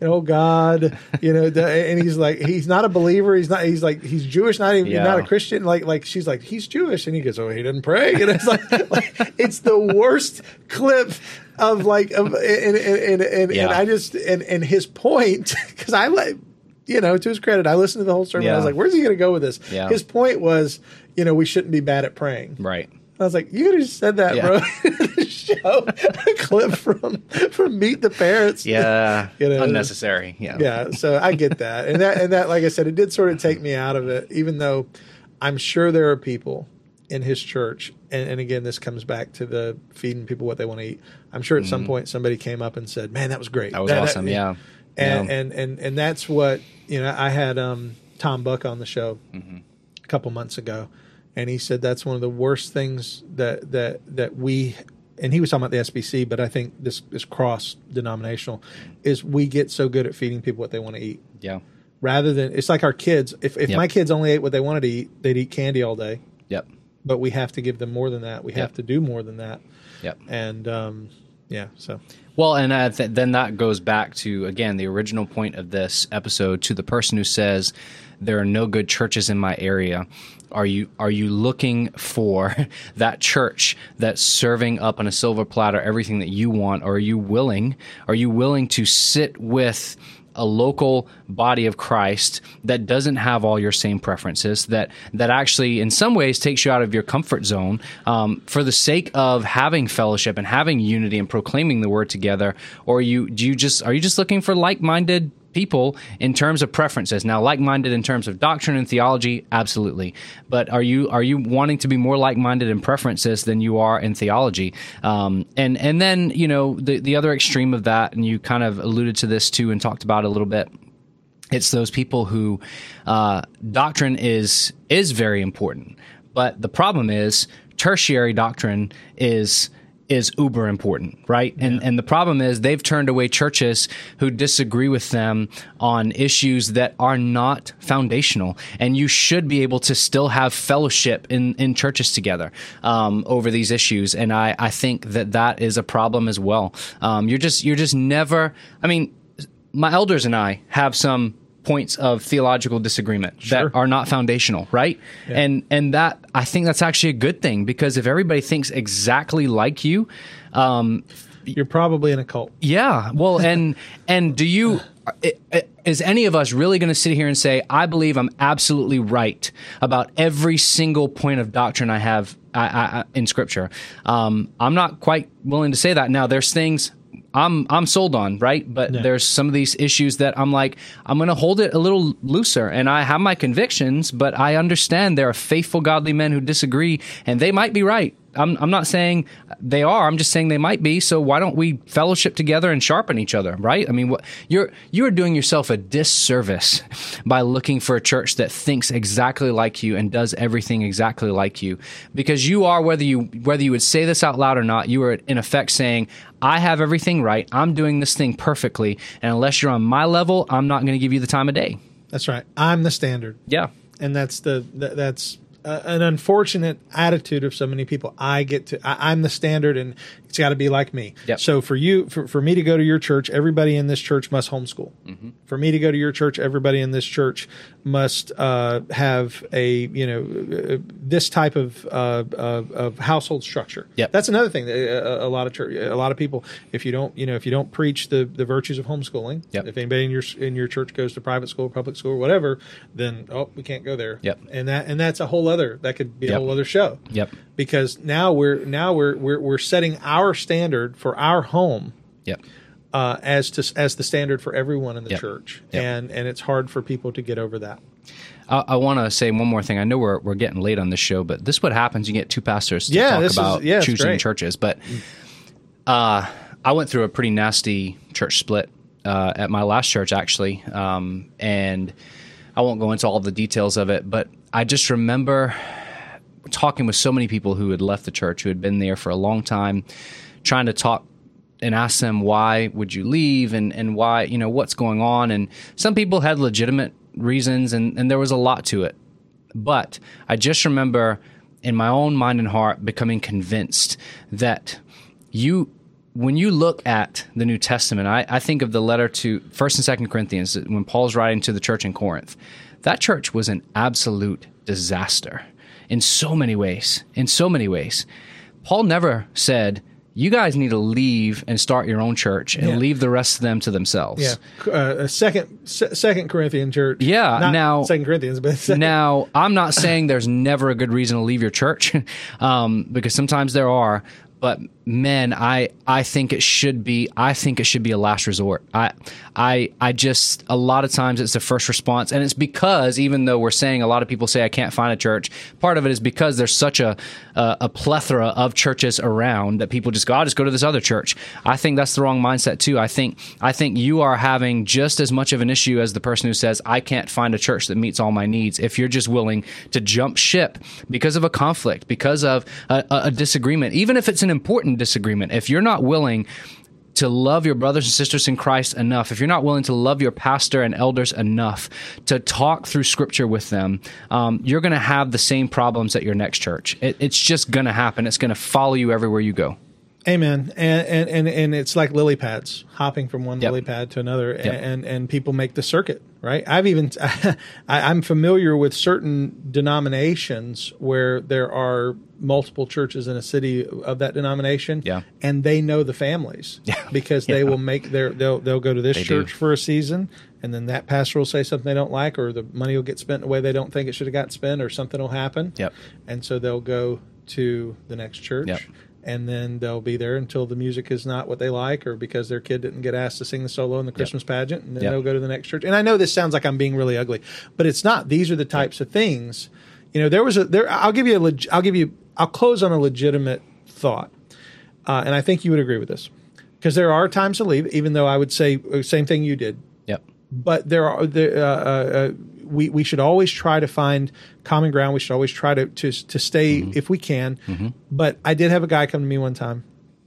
and oh God, you know, the, and he's like, he's not a believer. He's not. He's like, he's Jewish, not even Yeah. not a Christian. Like, like she's like, he's Jewish, and he goes, oh, he doesn't pray. And it's like, like it's the worst clip of like, of, and and and, and, Yeah. and I just and and his point, because I like, you know, to his credit, I listened to the whole sermon. Yeah. I was like, where's he going to go with this? Yeah. His point was, you know, we shouldn't be bad at praying. Right. I was like, you could have just said that, Yeah. bro. Show a clip from from Meet the Parents. Yeah. You know, Unnecessary. Yeah. Yeah, so I get that, and that and that, like I said, it did sort of take me out of it. Even though I'm sure there are people in his church, and, and again, this comes back to the feeding people what they want to eat. I'm sure at some point somebody came up and said, "Man, that was great. That was awesome." Yeah. and, Yeah. and and and that's what, you know. I had um, Tom Buck on the show Mm-hmm. a couple months ago, and he said that's one of the worst things that that that we. And he was talking about the S B C, but I think this this cross denominational is we get so good at feeding people what they want to eat, Yeah. rather than it's like our kids. If if Yep. my kids only ate what they wanted to eat, they'd eat candy all day. Yep. But we have to give them more than that. We have Yep. to do more than that. Yep. And um, yeah, so Well, and uh, th- then that goes back to, again, the original point of this episode, to the person who says there are no good churches in my area. Are you are you looking for that church that's serving up on a silver platter everything that you want? Or are you willing? Are you willing to sit with a local body of Christ that doesn't have all your same preferences, that that actually in some ways takes you out of your comfort zone, um, for the sake of having fellowship and having unity and proclaiming the word together? Or you do you just are you just looking for like-minded people in terms of preferences? Now, like-minded in terms of doctrine and theology, absolutely. But are you are you wanting to be more like-minded in preferences than you are in theology? Um, and and then, you know, the the other extreme of that, and you kind of alluded to this too and talked about it a little bit. It's those people who uh, doctrine is is very important, but the problem is tertiary doctrine is. is uber important, right? And yeah. and the problem is they've turned away churches who disagree with them on issues that are not foundational. And you should be able to still have fellowship in, in churches together um, over these issues. And I, I think that that is a problem as well. Um, you're just you're just never. I mean, my elders and I have some points of theological disagreement sure. that are not foundational, right? Yeah. And and that I think that's actually a good thing, because if everybody thinks exactly like you, um, you're probably in a cult. Yeah. Well, and and do you is any of us really going to sit here and say, I believe I'm absolutely right about every single point of doctrine I have I, I, in Scripture? Um, I'm not quite willing to say that. Now, there's things I'm I'm sold on, right? But yeah. there's some of these issues that I'm like, I'm going to hold it a little looser, and I have my convictions, but I understand there are faithful, godly men who disagree, and they might be right. I'm I'm not saying they are. I'm just saying they might be. So why don't we fellowship together and sharpen each other, right? I mean, what, you're you're doing yourself a disservice by looking for a church that thinks exactly like you and does everything exactly like you, because you are, whether you whether you would say this out loud or not, you are in effect saying, I have everything right. I'm doing this thing perfectly, and unless you're on my level, I'm not going to give you the time of day. That's right. I'm the standard. Yeah, and that's the that, that's. Uh, an unfortunate attitude of so many people. I get to, I, I'm the standard, and it's got to be like me. Yep. So for you, for, for me to go to your church, everybody in this church must homeschool. Mm-hmm. For me to go to your church, everybody in this church must uh, have a, you know, uh, this type of, uh, of of household structure. Yep. That's another thing. That a, a lot of church, a lot of people, if you don't, you know, if you don't preach the, the virtues of homeschooling, yep. if anybody in your in your church goes to private school, public school, or whatever, then oh, we can't go there. Yep. And that and that's a whole other. That could be a yep. whole other show. Yep. Because now we're now we're we're we're setting our standard for our home. Yep. Uh, as to as the standard for everyone in the yep. church, yep. and and it's hard for people to get over that. I, I want to say one more thing. I know we're we're getting late on this show, but this is what happens. You get two pastors to yeah, talk about is, yeah, choosing churches. But uh, I went through a pretty nasty church split uh, at my last church, actually, um, and I won't go into all the details of it. But I just remember talking with so many people who had left the church, who had been there for a long time, trying to talk and ask them, why would you leave, and, and why, you know, what's going on? And some people had legitimate reasons, and, and there was a lot to it. But I just remember in my own mind and heart becoming convinced that you when you look at the New Testament, I, I think of the letter to First and Second Corinthians when Paul's writing to the church in Corinth. That church was an absolute disaster in so many ways. In so many ways, Paul never said, "You guys need to leave and start your own church and yeah. leave the rest of them to themselves." Yeah, uh, a second se- Second Corinthian church. Yeah, Not now Second Corinthians, but second. Now I'm not saying there's never a good reason to leave your church, um, because sometimes there are. But men, I, I think it should be I think it should be a last resort. I I I just a lot of times it's the first response, and it's because even though we're saying a lot of people say I can't find a church, part of it is because there's such a a, a plethora of churches around that people just go, I'll just go to this other church. I think that's the wrong mindset too. I think I think you are having just as much of an issue as the person who says I can't find a church that meets all my needs. If you're just willing to jump ship because of a conflict, because of a, a disagreement, even if it's an important disagreement, if you're not willing to love your brothers and sisters in Christ enough, if you're not willing to love your pastor and elders enough to talk through Scripture with them, um, you're going to have the same problems at your next church. It, it's just going to happen. It's going to follow you everywhere you go. Amen. And, and and and it's like lily pads, hopping from one Yep. lily pad to another, Yep. and and people make the circuit, right? I've even I, I'm familiar with certain denominations where there are multiple churches in a city of that denomination, Yeah. and they know the families, Yeah. because they Yeah. will make their they'll they'll go to this They church do. for a season, and then that pastor will say something they don't like, or the money will get spent in a way they don't think it should have gotten spent, or something will happen, Yep. and so they'll go to the next church. Yep. And then they'll be there until the music is not what they like, or because their kid didn't get asked to sing the solo in the Christmas pageant, and then Yep. they'll go to the next church. And I know this sounds like I'm being really ugly, but it's not. These are the types of things. You know, there was a there. I'll give you a. Leg, I'll give you. I'll close on a legitimate thought, uh, and I think you would agree with this, because there are times to leave, even though I would say uh, same thing you did. Yep. But there are there. Uh, uh, we we should always try to find common ground. We should always try to to to stay Mm-hmm. if we can. Mm-hmm. But I did have a guy come to me one time,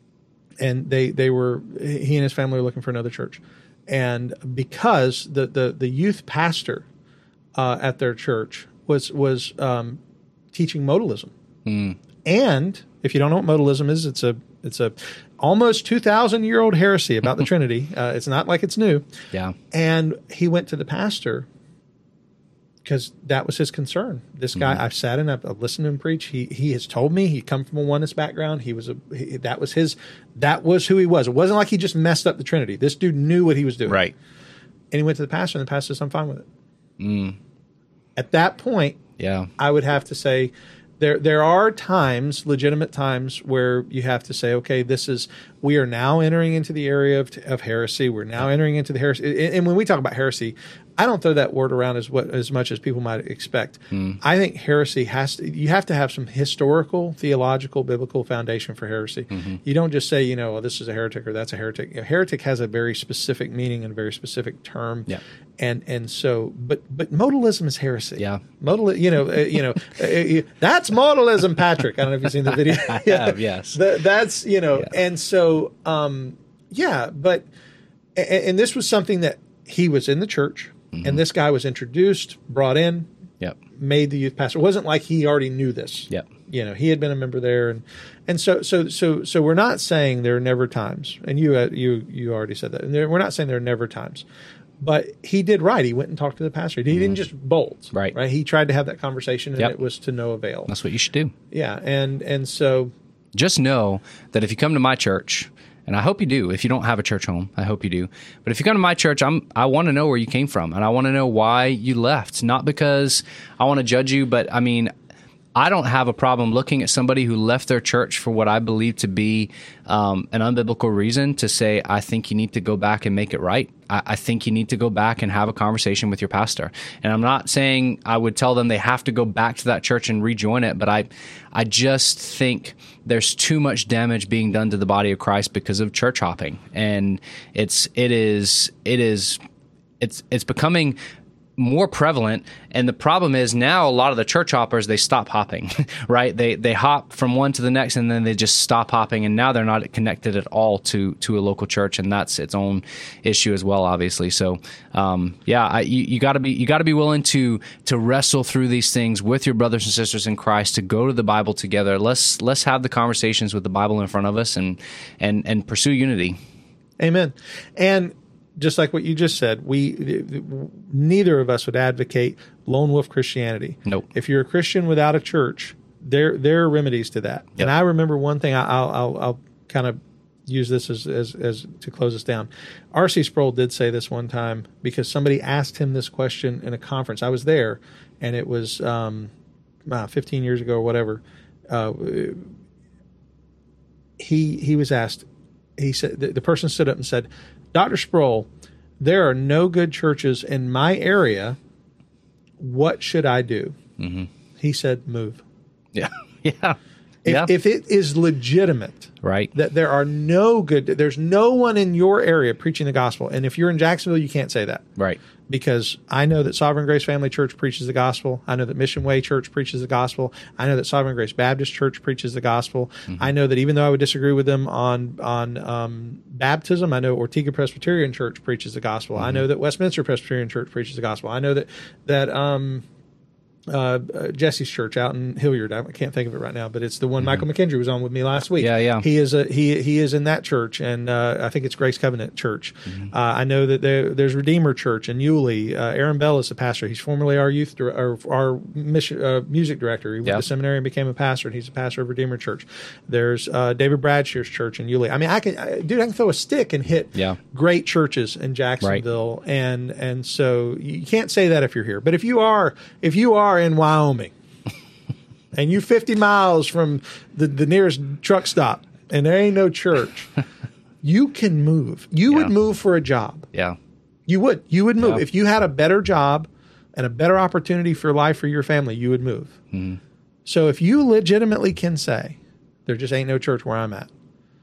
and they they were he and his family were looking for another church, and because the the the youth pastor uh, at their church was was um, teaching modalism, Mm. and if you don't know what modalism is, it's a it's a almost two thousand year old heresy about the Trinity. Uh, it's not like it's new. Yeah. And he went to the pastor because that was his concern. This guy, Mm-hmm. I've sat in, I've, I've listened to him preach. He he has told me he come from a oneness background. He was a he, that was his that was who he was. It wasn't like he just messed up the Trinity. This dude knew what he was doing. Right. And he went to the pastor, and the pastor says, "I'm fine with it." Mm. At that point, Yeah. I would have to say there there are times, legitimate times, where you have to say, okay, this is we are now entering into the area of, of heresy. We're now entering into the heresy. And, and when we talk about heresy, I don't throw that word around as what as much as people might expect. Mm. I think heresy has to you have to have some historical, theological, biblical foundation for heresy. Mm-hmm. You don't just say, you know, well, this is a heretic or that's a heretic. A heretic has a very specific meaning and a very specific term. Yeah. And and so, but but modalism is heresy. Yeah. Modal, you know, uh, you know, uh, uh, that's modalism, Patrick. I don't know if you've seen the video. I have, yes. Th- that's you know, Yeah. and so um, yeah, but and, and this was something that he was in the church, Mm-hmm. and this guy was introduced, brought in, Yep. made the youth pastor. It wasn't like he already knew this. Yep. You know, he had been a member there, and and so so so so we're not saying there are never times, and you uh, you you already said that, and there, we're not saying there are never times, but he did right. He went and talked to the pastor. He didn't just bolt. Right. Right. He tried to have that conversation, and Yep. it was to no avail. That's what you should do. Yeah, and and so Just know that if you come to my church, and I hope you do, if you don't have a church home, I hope you do. But if you come to my church, I'm I want to know where you came from, and I want to know why you left. Not because I want to judge you, but I mean, I don't have a problem looking at somebody who left their church for what I believe to be um, an unbiblical reason to say, I think you need to go back and make it right. I, I think you need to go back and have a conversation with your pastor. And I'm not saying I would tell them they have to go back to that church and rejoin it, but I, I just think there's too much damage being done to the body of Christ because of church hopping. And it's, it is, it is, it's, it's becoming more prevalent. And the problem is now a lot of the church hoppers, they stop hopping, right? They they hop from one to the next and then they just stop hopping, and now they're not connected at all to to a local church, and that's its own issue as well, obviously. So um, yeah, I, you, you gotta be you gotta be willing to to wrestle through these things with your brothers and sisters in Christ, to go to the Bible together. Let's let's have the conversations with the Bible in front of us, and and and pursue unity. Amen. And just like what you just said, we neither of us would advocate lone wolf Christianity. Nope. If you're a Christian without a church, there there are remedies to that. Yep. And I remember one thing. I'll I'll, I'll kind of use this as, as as to close us down. R C Sproul did say this one time because somebody asked him this question in a conference. I was there, and it was um, uh, fifteen years ago or whatever. Uh, he he was asked. He said the, the person stood up and said, Doctor Sproul, there are no good churches in my area. What should I do? Mm-hmm. He said, move. Yeah. Yeah. If, yeah. if it is legitimate, right, that there are no good, there's no one in your area preaching the gospel. And if you're in Jacksonville, you can't say that. Right. Because I know that Sovereign Grace Family Church preaches the gospel. I know that Mission Way Church preaches the gospel. I know that Sovereign Grace Baptist Church preaches the gospel. Mm-hmm. I know that even though I would disagree with them on on um, baptism, I know Ortega Presbyterian Church preaches the gospel. Mm-hmm. I know that Westminster Presbyterian Church preaches the gospel. I know that that um, uh, uh, Jesse's church out in Hilliard. I can't think of it right now, but it's the one mm-hmm. Michael McKendry was on with me last week. Yeah, yeah. He is a he he is in that church, and uh, I think it's Grace Covenant Church. Mm-hmm. Uh, I know that there, there's Redeemer Church in Yulee. Uh, Aaron Bell is the pastor. He's formerly our youth dir- our, our mission, uh, music director. He went yeah. to seminary and became a pastor, and he's a pastor of Redeemer Church. There's uh, David Bradshear's church in Yulee. I mean, I can I, dude, I can throw a stick and hit yeah. great churches in Jacksonville, right. and and so you can't say that if you're here. But if you are if you are in Wyoming. And you fifty miles from the, the nearest truck stop, and there ain't no church, you can move. You yeah. would move for a job. Yeah. You would. You would move. Yeah. If you had a better job and a better opportunity for life for your family, you would move. Mm-hmm. So if you legitimately can say, there just ain't no church where I'm at,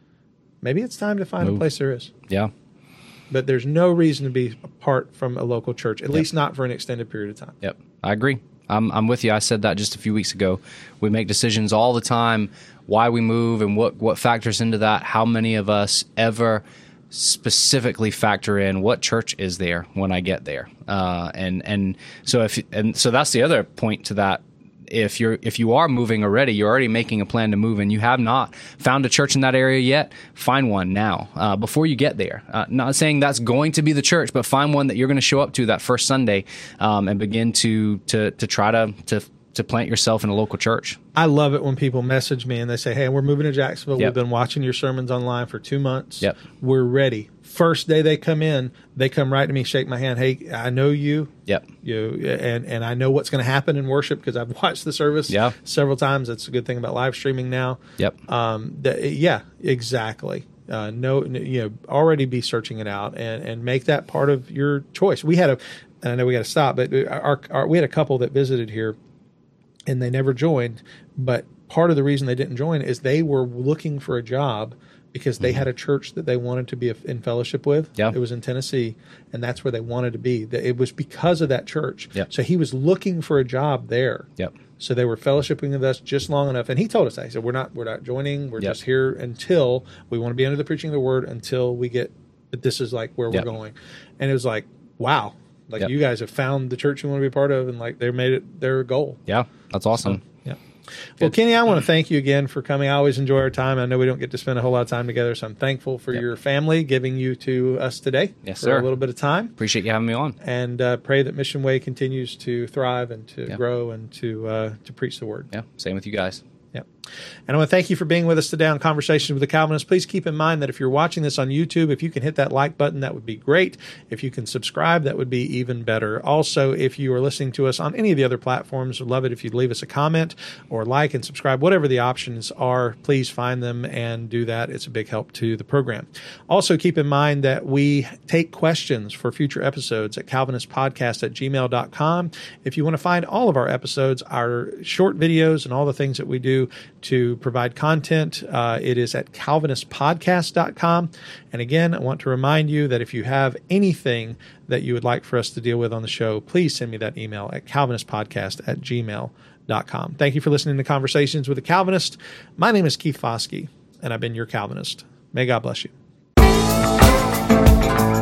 maybe it's time to find move. a place there is. Yeah. But there's no reason to be apart from a local church, at yep. least not for an extended period of time. Yep. I agree. I'm, I'm with you. I said that just a few weeks ago. We make decisions all the time, why we move and what, what factors into that. How many of us ever specifically factor in what church is there when I get there? Uh, and and so if and so that's the other point to that. If you're if you are moving already, you're already making a plan to move, and you have not found a church in that area yet, find one now uh, before you get there. Uh, not saying that's going to be the church, but find one that you're going to show up to that first Sunday, um, and begin to to to try to to to plant yourself in a local church. I love it when people message me and they say, "Hey, we're moving to Jacksonville. Yep. We've been watching your sermons online for two months. Yep. We're ready." First day they come in, they come right to me, shake my hand. "Hey, I know you. Yep. You and and I know what's going to happen in worship because I've watched the service yeah. several times. That's a good thing about live streaming now." Yep. Um. The, yeah. Exactly. Uh, no. You know, already be searching it out and and make that part of your choice. We had a, and I know we got to stop, but our, our we had a couple that visited here, and they never joined. But part of the reason they didn't join is they were looking for a job because they mm-hmm. had a church that they wanted to be in fellowship with. Yep. It was in Tennessee, and that's where they wanted to be. It was because of that church. Yep. So he was looking for a job there. Yep. So they were fellowshipping with us just long enough, and he told us that. He said, "We're not, we're not joining. We're yep. just here until we want to be under the preaching of the word until we get that this is like where yep. we're going." And it was like, wow, like yep. you guys have found the church you want to be a part of, and like they made it their goal. Yeah, that's awesome. So, yeah. Well, Kenny, I want to thank you again for coming. I always enjoy our time. I know we don't get to spend a whole lot of time together, so I'm thankful for yep. your family giving you to us today yes, for sir. a little bit of time. Appreciate you having me on. And uh, pray that Mission Way continues to thrive and to yep. grow and to uh, to preach the word. Yeah, same with you guys. Yep. And I want to thank you for being with us today on Conversations with the Calvinists. Please keep in mind that if you're watching this on YouTube, if you can hit that like button, that would be great. If you can subscribe, that would be even better. Also, if you are listening to us on any of the other platforms, we'd love it if you'd leave us a comment or like and subscribe. Whatever the options are, please find them and do that. It's a big help to the program. Also, keep in mind that we take questions for future episodes at calvinist podcast at gmail dot com. If you want to find all of our episodes, our short videos, and all the things that we do, to provide content. Uh, it is at calvinist podcast dot com. And again, I want to remind you that if you have anything that you would like for us to deal with on the show, please send me that email at calvinist podcast at gmail dot com. Thank you for listening to Conversations with a Calvinist. My name is Keith Foskey, and I've been your Calvinist. May God bless you.